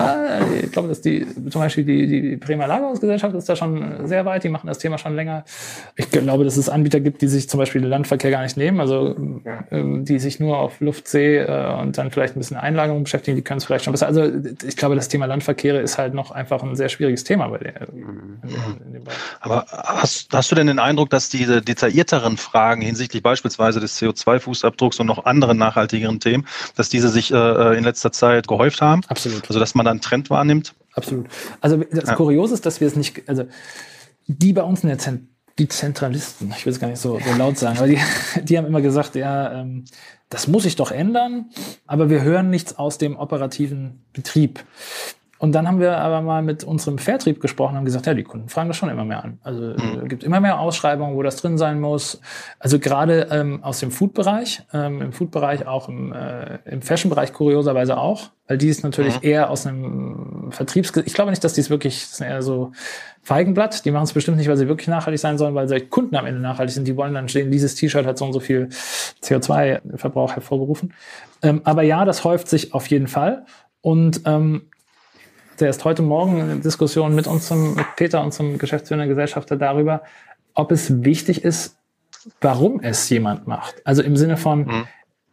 S2: Ich glaube, dass die, zum Beispiel die, die Bremer Lagerhausgesellschaft ist da schon sehr weit, die machen das Thema schon länger. Ich glaube, dass es Anbieter gibt, die sich zum Beispiel den Landverkehr gar nicht nehmen, also ja. ähm, die sich nur auf Luft, See äh, und dann vielleicht ein bisschen Einlagerung beschäftigen, die können es vielleicht schon besser. Also ich glaube, das Thema Landverkehre ist halt noch einfach ein sehr schwieriges Thema bei der. In,
S5: in dem Bereich. Aber hast, hast du denn den Eindruck, dass diese detaillierteren Fragen hinsichtlich beispielsweise des C O zwei Fußabdrucks und noch anderen nachhaltigeren Themen, dass diese sich äh, in letzter Zeit gehäuft haben?
S2: Absolut.
S5: Also dass man da einen Trend wahrnimmt?
S2: Absolut. Also das ja. Kuriose ist, dass wir es nicht, also die bei uns in der Zent- die Zentralisten, ich will es gar nicht so, so laut sagen, aber die, die haben immer gesagt, ja, ähm, das muss sich doch ändern, aber wir hören nichts aus dem operativen Betrieb. Und dann haben wir aber mal mit unserem Vertrieb gesprochen und haben gesagt, ja, die Kunden fragen das schon immer mehr an. Also es mhm. gibt immer mehr Ausschreibungen, wo das drin sein muss. Also gerade ähm, aus dem Food-Bereich, ähm, im Food-Bereich, auch im, äh, im Fashion-Bereich kurioserweise auch, weil die ist natürlich mhm. eher aus einem Vertriebs... Ich glaube nicht, dass die es wirklich, das sind eher so Feigenblatt, die machen es bestimmt nicht, weil sie wirklich nachhaltig sein sollen, weil solche Kunden am Ende nachhaltig sind. Die wollen dann stehen, dieses T-Shirt hat so und so viel C O zwei Verbrauch hervorgerufen. Ähm, aber ja, das häuft sich auf jeden Fall. Und ähm, der ist heute Morgen in Diskussion mit unserem, mit Peter, unserem geschäftsführenden Gesellschafter, darüber, ob es wichtig ist, warum es jemand macht. Also im Sinne von, mhm.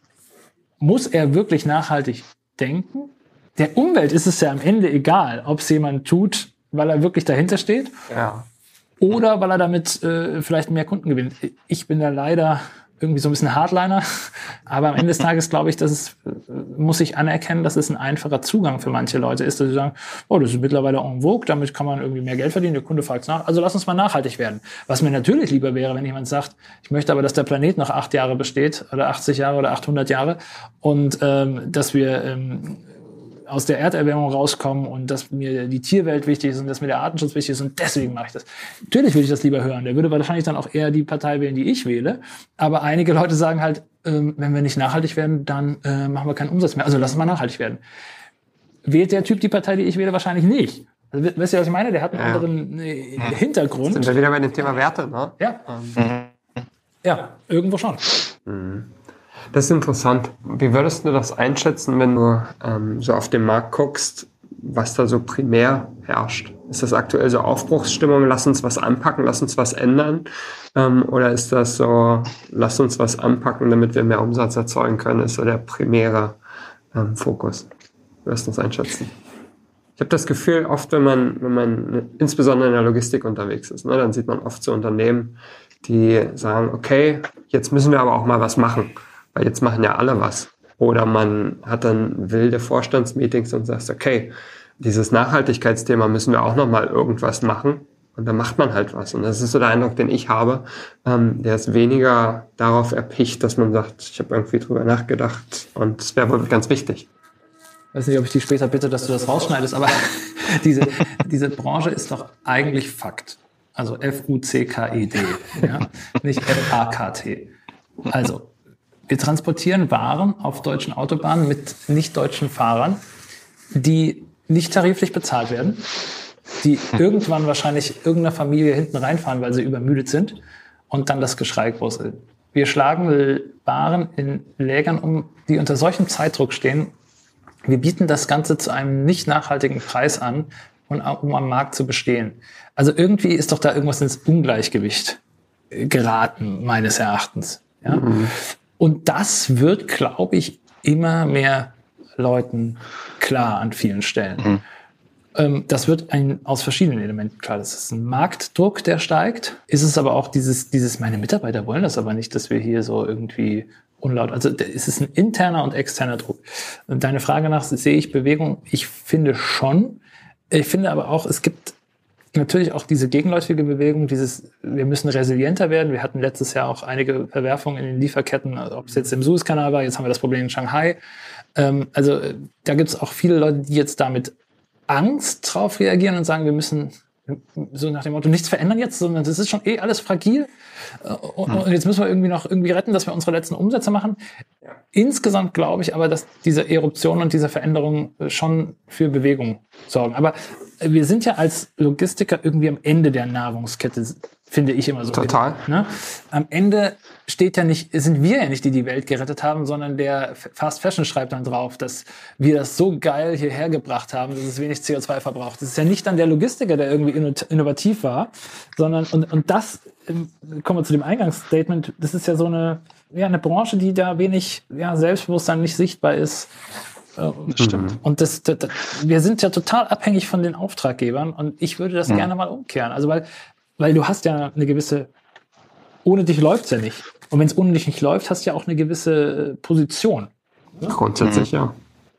S2: muss er wirklich nachhaltig denken? Der Umwelt ist es ja am Ende egal, ob es jemand tut, weil er wirklich dahinter steht, ja. oder weil er damit äh, vielleicht mehr Kunden gewinnt. Ich bin da leider irgendwie so ein bisschen Hardliner, aber am Ende des Tages glaube ich, dass es, muss ich anerkennen, dass es ein einfacher Zugang für manche Leute ist, dass sie sagen, oh, das ist mittlerweile en vogue, damit kann man irgendwie mehr Geld verdienen, der Kunde fragt nach, also lass uns mal nachhaltig werden. Was mir natürlich lieber wäre, wenn jemand sagt, ich möchte aber, dass der Planet noch acht Jahre besteht, oder achtzig Jahre oder achthundert Jahre, und ähm, dass wir ähm, aus der Erderwärmung rauskommen und dass mir die Tierwelt wichtig ist und dass mir der Artenschutz wichtig ist und deswegen mache ich das. Natürlich würde ich das lieber hören. Der würde wahrscheinlich dann auch eher die Partei wählen, die ich wähle. Aber einige Leute sagen halt, ähm, wenn wir nicht nachhaltig werden, dann äh, machen wir keinen Umsatz mehr. Also lass uns mal nachhaltig werden. Wählt der Typ die Partei, die ich wähle? Wahrscheinlich nicht. Also, weißt du, was ich meine? Der hat einen ja. anderen äh, Hintergrund.
S4: Sind wir wieder bei dem Thema Werte, ne?
S2: Ja. Ähm. Ja, irgendwo schon.
S4: Das ist interessant. Wie würdest du das einschätzen, wenn du ähm, so auf den Markt guckst, was da so primär herrscht? Ist das aktuell so Aufbruchsstimmung, lass uns was anpacken, lass uns was ändern? Ähm, oder ist das so, lass uns was anpacken, damit wir mehr Umsatz erzeugen können, ist so der primäre ähm, Fokus? Wie würdest du das einschätzen? Ich habe das Gefühl, oft, wenn man, wenn man insbesondere in der Logistik unterwegs ist, ne, dann sieht man oft so Unternehmen, die sagen, okay, jetzt müssen wir aber auch mal was machen, weil jetzt machen ja alle was. Oder man hat dann wilde Vorstandsmeetings und sagt, okay, dieses Nachhaltigkeitsthema müssen wir auch noch mal irgendwas machen. Und dann macht man halt was. Und das ist so der Eindruck, den ich habe. Ähm, der ist weniger darauf erpicht, dass man sagt, ich habe irgendwie drüber nachgedacht und es wäre wohl ganz wichtig.
S2: Ich weiß nicht, ob ich dich später bitte, dass du das rausschneidest, aber diese, diese Branche ist doch eigentlich Fakt. Also F U C K E D, ja? Nicht F A K T. Also, wir transportieren Waren auf deutschen Autobahnen mit nicht deutschen Fahrern, die nicht tariflich bezahlt werden, die irgendwann wahrscheinlich irgendeiner Familie hinten reinfahren, weil sie übermüdet sind und dann das Geschrei groß ist. Wir schlagen Waren in Lägern um, die unter solchem Zeitdruck stehen. Wir bieten das Ganze zu einem nicht nachhaltigen Preis an, um am Markt zu bestehen. Also irgendwie ist doch da irgendwas ins Ungleichgewicht geraten, meines Erachtens. Ja? Mhm. Und das wird, glaube ich, immer mehr Leuten klar an vielen Stellen. Mhm. Ähm, das wird ein, aus verschiedenen Elementen klar. Das ist ein Marktdruck, der steigt. Ist es aber auch dieses, dieses, meine Mitarbeiter wollen das aber nicht, dass wir hier so irgendwie unlaut. Also es ist ein interner und externer Druck. Und deine Frage nach, sehe ich Bewegung? Ich finde schon. Ich finde aber auch, es gibt natürlich auch diese gegenläufige Bewegung, dieses, wir müssen resilienter werden. Wir hatten letztes Jahr auch einige Verwerfungen in den Lieferketten, ob es jetzt im Suezkanal war, jetzt haben wir das Problem in Shanghai. Ähm, also da gibt es auch viele Leute, die jetzt da mit Angst drauf reagieren und sagen, wir müssen so nach dem Motto nichts verändern jetzt, sondern das ist schon eh alles fragil. Und, und jetzt müssen wir irgendwie noch irgendwie retten, dass wir unsere letzten Umsätze machen. Ja. Insgesamt glaube ich aber, dass diese Eruption und diese Veränderungen schon für Bewegung sorgen. Aber wir sind ja als Logistiker irgendwie am Ende der Nahrungskette, finde ich immer so.
S4: Total.
S2: Ne? Am Ende steht ja nicht, sind wir ja nicht, die die Welt gerettet haben, sondern der Fast Fashion schreibt dann drauf, dass wir das so geil hierher gebracht haben, dass es wenig C O zwei verbraucht. Das ist ja nicht dann der Logistiker, der irgendwie innovativ war, sondern, und, und das, kommen wir zu dem Eingangsstatement, das ist ja so eine, ja, eine Branche, die da wenig, ja, Selbstbewusstsein nicht sichtbar ist.
S5: Das stimmt.
S2: Und das, das, wir sind ja total abhängig von den Auftraggebern und ich würde das mhm. gerne mal umkehren. Also weil, weil du hast ja eine gewisse, ohne dich läuft's ja nicht. Und wenn es ohne dich nicht läuft, hast du ja auch eine gewisse Position.
S4: Ne? Grundsätzlich, mhm. ja.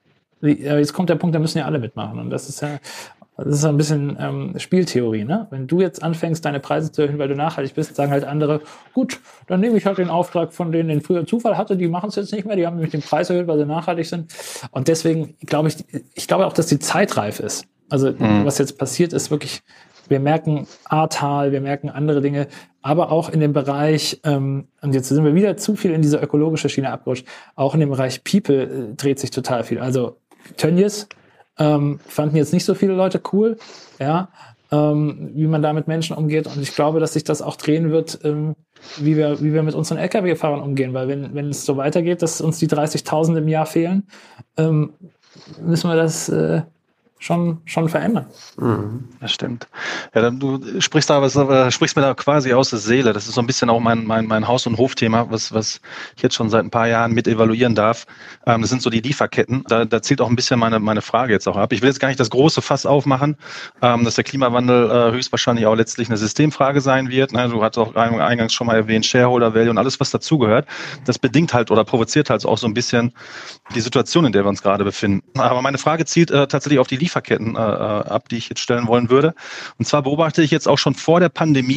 S2: Jetzt kommt der Punkt, da müssen ja alle mitmachen. Und das ist ja, das ist ein bisschen ähm, Spieltheorie, ne? Wenn du jetzt anfängst, deine Preise zu erhöhen, weil du nachhaltig bist, sagen halt andere, gut, dann nehme ich halt den Auftrag von denen, den früher Zufall hatte, die machen es jetzt nicht mehr, die haben nämlich den Preis erhöht, weil sie nachhaltig sind. Und deswegen glaube ich, ich glaube auch, dass die Zeit reif ist. Also mhm. was jetzt passiert, ist wirklich, wir merken Ahrtal, wir merken andere Dinge, aber auch in dem Bereich, ähm, und jetzt sind wir wieder zu viel in diese ökologische Schiene abgerutscht, auch in dem Bereich People äh, dreht sich total viel. Also Tönnies, Ähm, fanden jetzt nicht so viele Leute cool, ja, ähm, wie man da mit Menschen umgeht. Und ich glaube, dass sich das auch drehen wird, ähm, wie wir, wie wir mit unseren L K W-Fahrern umgehen. Weil wenn, wenn es so weitergeht, dass uns die dreißigtausend im Jahr fehlen, ähm, müssen wir das äh, schon, schon verändern.
S5: Mhm, das stimmt. Ja, du sprichst da was, äh, sprichst mir da quasi aus der Seele. Das ist so ein bisschen auch mein, mein, mein Haus- und Hofthema, was, was ich jetzt schon seit ein paar Jahren mit evaluieren darf. Ähm, das sind so die Lieferketten. Da, da zielt auch ein bisschen meine, meine Frage jetzt auch ab. Ich will jetzt gar nicht das große Fass aufmachen, ähm, dass der Klimawandel äh, höchstwahrscheinlich auch letztlich eine Systemfrage sein wird. Ne? Du hast auch eingangs schon mal erwähnt, Shareholder Value und alles, was dazugehört. Das bedingt halt oder provoziert halt auch so ein bisschen die Situation, in der wir uns gerade befinden. Aber meine Frage zielt äh, tatsächlich auf die Lieferketten Lieferketten äh, ab, die ich jetzt stellen wollen würde. Und zwar beobachte ich jetzt auch schon vor der Pandemie,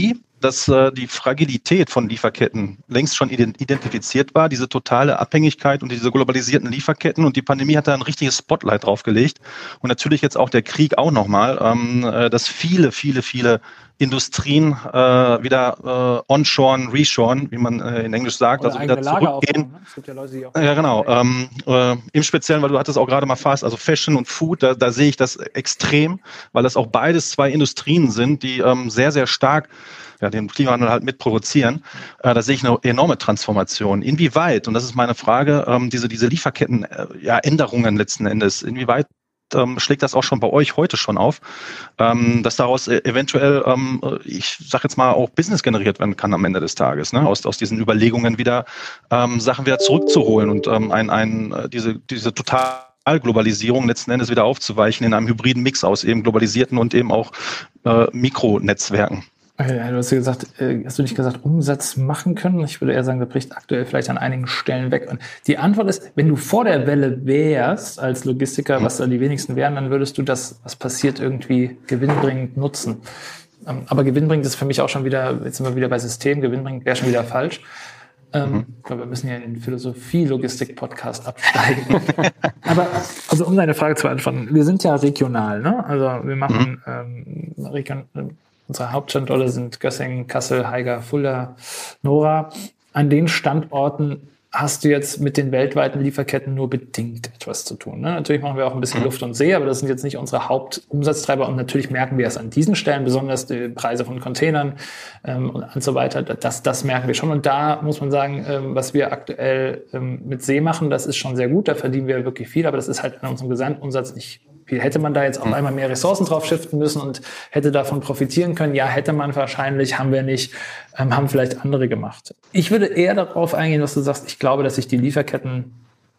S5: dass äh, die Fragilität von Lieferketten längst schon identifiziert war, diese totale Abhängigkeit und diese globalisierten Lieferketten. Und die Pandemie hat da ein richtiges Spotlight draufgelegt. Und natürlich jetzt auch der Krieg auch nochmal, ähm, äh, dass viele, viele, viele Industrien äh, wieder äh, onshoren, reshoren, wie man äh, in Englisch sagt,
S2: oder
S5: also wieder zurückgehen.
S2: Ne? Es gibt ja Leute, die auch
S5: ja, genau. Ähm, äh, Im Speziellen, weil du hattest auch gerade mal fast, also Fashion und Food, da, da sehe ich das extrem, weil das auch beides zwei Industrien sind, die ähm, sehr, sehr stark ja, den Klimawandel halt mit provozieren. Äh, da sehe ich eine enorme Transformation. Inwieweit, und das ist meine Frage, ähm, diese, diese Lieferketten, äh, ja, Änderungen letzten Endes, inwieweit Ähm, schlägt das auch schon bei euch heute schon auf, ähm, dass daraus äh, eventuell, ähm, ich sag jetzt mal, auch Business generiert werden kann am Ende des Tages, ne? aus, aus diesen Überlegungen wieder ähm, Sachen wieder zurückzuholen und ähm, ein, ein, diese, diese Totalglobalisierung letzten Endes wieder aufzuweichen in einem hybriden Mix aus eben globalisierten und eben auch äh, Mikronetzwerken.
S2: Okay, du hast ja gesagt, hast du nicht gesagt, Umsatz machen können? Ich würde eher sagen, das bricht aktuell vielleicht an einigen Stellen weg. Und die Antwort ist, wenn du vor der Welle wärst als Logistiker, was da die wenigsten wären, dann würdest du das, was passiert, irgendwie gewinnbringend nutzen. Aber gewinnbringend ist für mich auch schon wieder, jetzt sind wir wieder bei System, gewinnbringend wäre schon wieder falsch. Mhm. Ähm, wir müssen ja in den Philosophie-Logistik-Podcast absteigen. Aber also um deine Frage zu beantworten, wir sind ja regional, ne? Also wir machen mhm. ähm, Region, unsere Hauptstandorte sind Gössingen, Kassel, Haiger, Fulda, Nora. An den Standorten hast du jetzt mit den weltweiten Lieferketten nur bedingt etwas zu tun. Ne? Natürlich machen wir auch ein bisschen Luft und See, aber das sind jetzt nicht unsere Hauptumsatztreiber. Und natürlich merken wir es an diesen Stellen, besonders die Preise von Containern ähm, und, und so weiter. Das, das merken wir schon. Und da muss man sagen, ähm, was wir aktuell ähm, mit See machen, das ist schon sehr gut. Da verdienen wir wirklich viel, aber das ist halt an unserem Gesamtumsatz nicht viel. Hätte man da jetzt auf einmal mehr Ressourcen drauf shiften müssen und hätte davon profitieren können? Ja, hätte man wahrscheinlich, haben wir nicht, ähm, haben vielleicht andere gemacht. Ich würde eher darauf eingehen, was du sagst. Ich glaube, dass sich die Lieferketten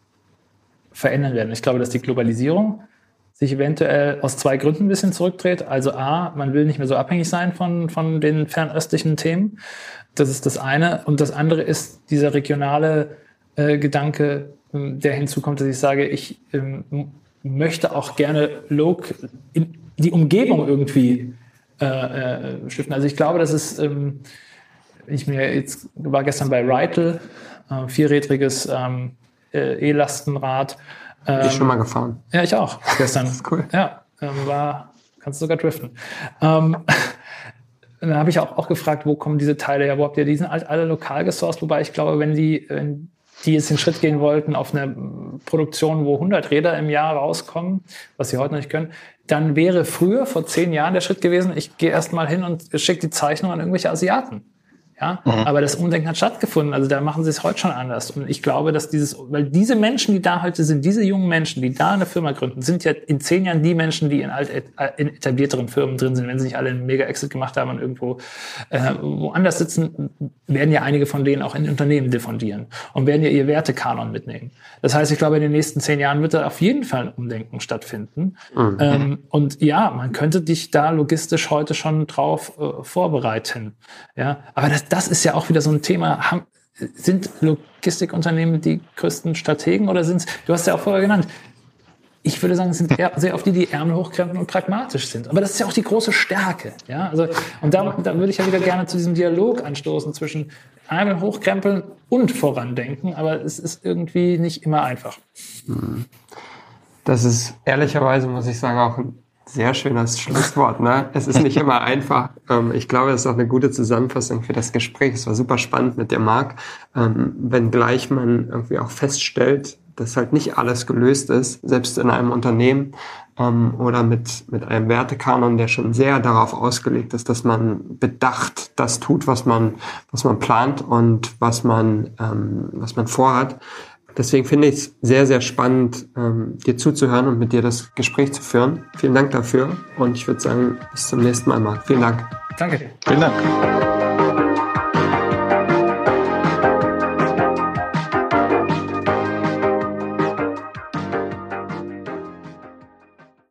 S2: verändern werden. Ich glaube, dass die Globalisierung sich eventuell aus zwei Gründen ein bisschen zurückdreht. Also A, man will nicht mehr so abhängig sein von, von den fernöstlichen Themen. Das ist das eine. Und das andere ist dieser regionale äh, Gedanke, äh, der hinzukommt, dass ich sage, ich ähm, möchte auch gerne loc- in die Umgebung irgendwie äh, äh, stiften. Also ich glaube, dass es, ähm, ich mir jetzt war gestern bei Reitel, äh, vierrädriges ähm, äh, E-Lastenrad. Ähm,
S4: ich schon mal gefahren.
S2: Ja, ich auch. Gestern.
S4: Das ist cool.
S2: Ja, ähm, war, kannst du sogar driften. Ähm, dann habe ich auch, auch gefragt, wo kommen diese Teile her? Wo habt ihr die? Die sind alle lokal gesourced, wobei ich glaube, wenn die, wenn die jetzt den Schritt gehen wollten auf eine Produktion, wo hundert Räder im Jahr rauskommen, was sie heute noch nicht können, dann wäre früher, vor zehn Jahren, der Schritt gewesen, ich gehe erst mal hin und schicke die Zeichnung an irgendwelche Asiaten. Ja, mhm. Aber das Umdenken hat stattgefunden. Also da machen sie es heute schon anders. Und ich glaube, dass dieses, weil diese Menschen, die da heute sind, diese jungen Menschen, die da eine Firma gründen, sind ja in zehn Jahren die Menschen, die in, alt, in etablierteren Firmen drin sind. Wenn sie nicht alle einen Mega-Exit gemacht haben und irgendwo äh, woanders sitzen, werden ja einige von denen auch in Unternehmen diffundieren und werden ja ihr Wertekanon mitnehmen. Das heißt, ich glaube, in den nächsten zehn Jahren wird da auf jeden Fall ein Umdenken stattfinden. Mhm. Ähm, und ja, man könnte dich da logistisch heute schon drauf äh, vorbereiten. Ja, aber das Das ist ja auch wieder so ein Thema. Haben, sind Logistikunternehmen die größten Strategen oder sind es, du hast ja auch vorher genannt, ich würde sagen, es sind eher sehr oft die, die Ärmel hochkrempeln und pragmatisch sind. Aber das ist ja auch die große Stärke. Ja? Also, und da, da würde ich ja wieder gerne zu diesem Dialog anstoßen zwischen Ärmel hochkrempeln und vorandenken. Aber es ist irgendwie nicht immer einfach.
S4: Das ist ehrlicherweise, muss ich sagen, auch ein sehr schönes Schlusswort, ne? Es ist nicht immer einfach. Ähm, ich glaube, das ist auch eine gute Zusammenfassung für das Gespräch. Es war super spannend mit dir, Marc. Ähm, wenngleich man irgendwie auch feststellt, dass halt nicht alles gelöst ist, selbst in einem Unternehmen ähm, oder mit mit einem Wertekanon, der schon sehr darauf ausgelegt ist, dass man bedacht das tut, was man was man plant und was man ähm, was man vorhat. Deswegen finde ich es sehr, sehr spannend, ähm, dir zuzuhören und mit dir das Gespräch zu führen. Vielen Dank dafür und ich würde sagen, bis zum nächsten Mal, Marc. Vielen Dank.
S2: Danke dir.
S5: Vielen Dank.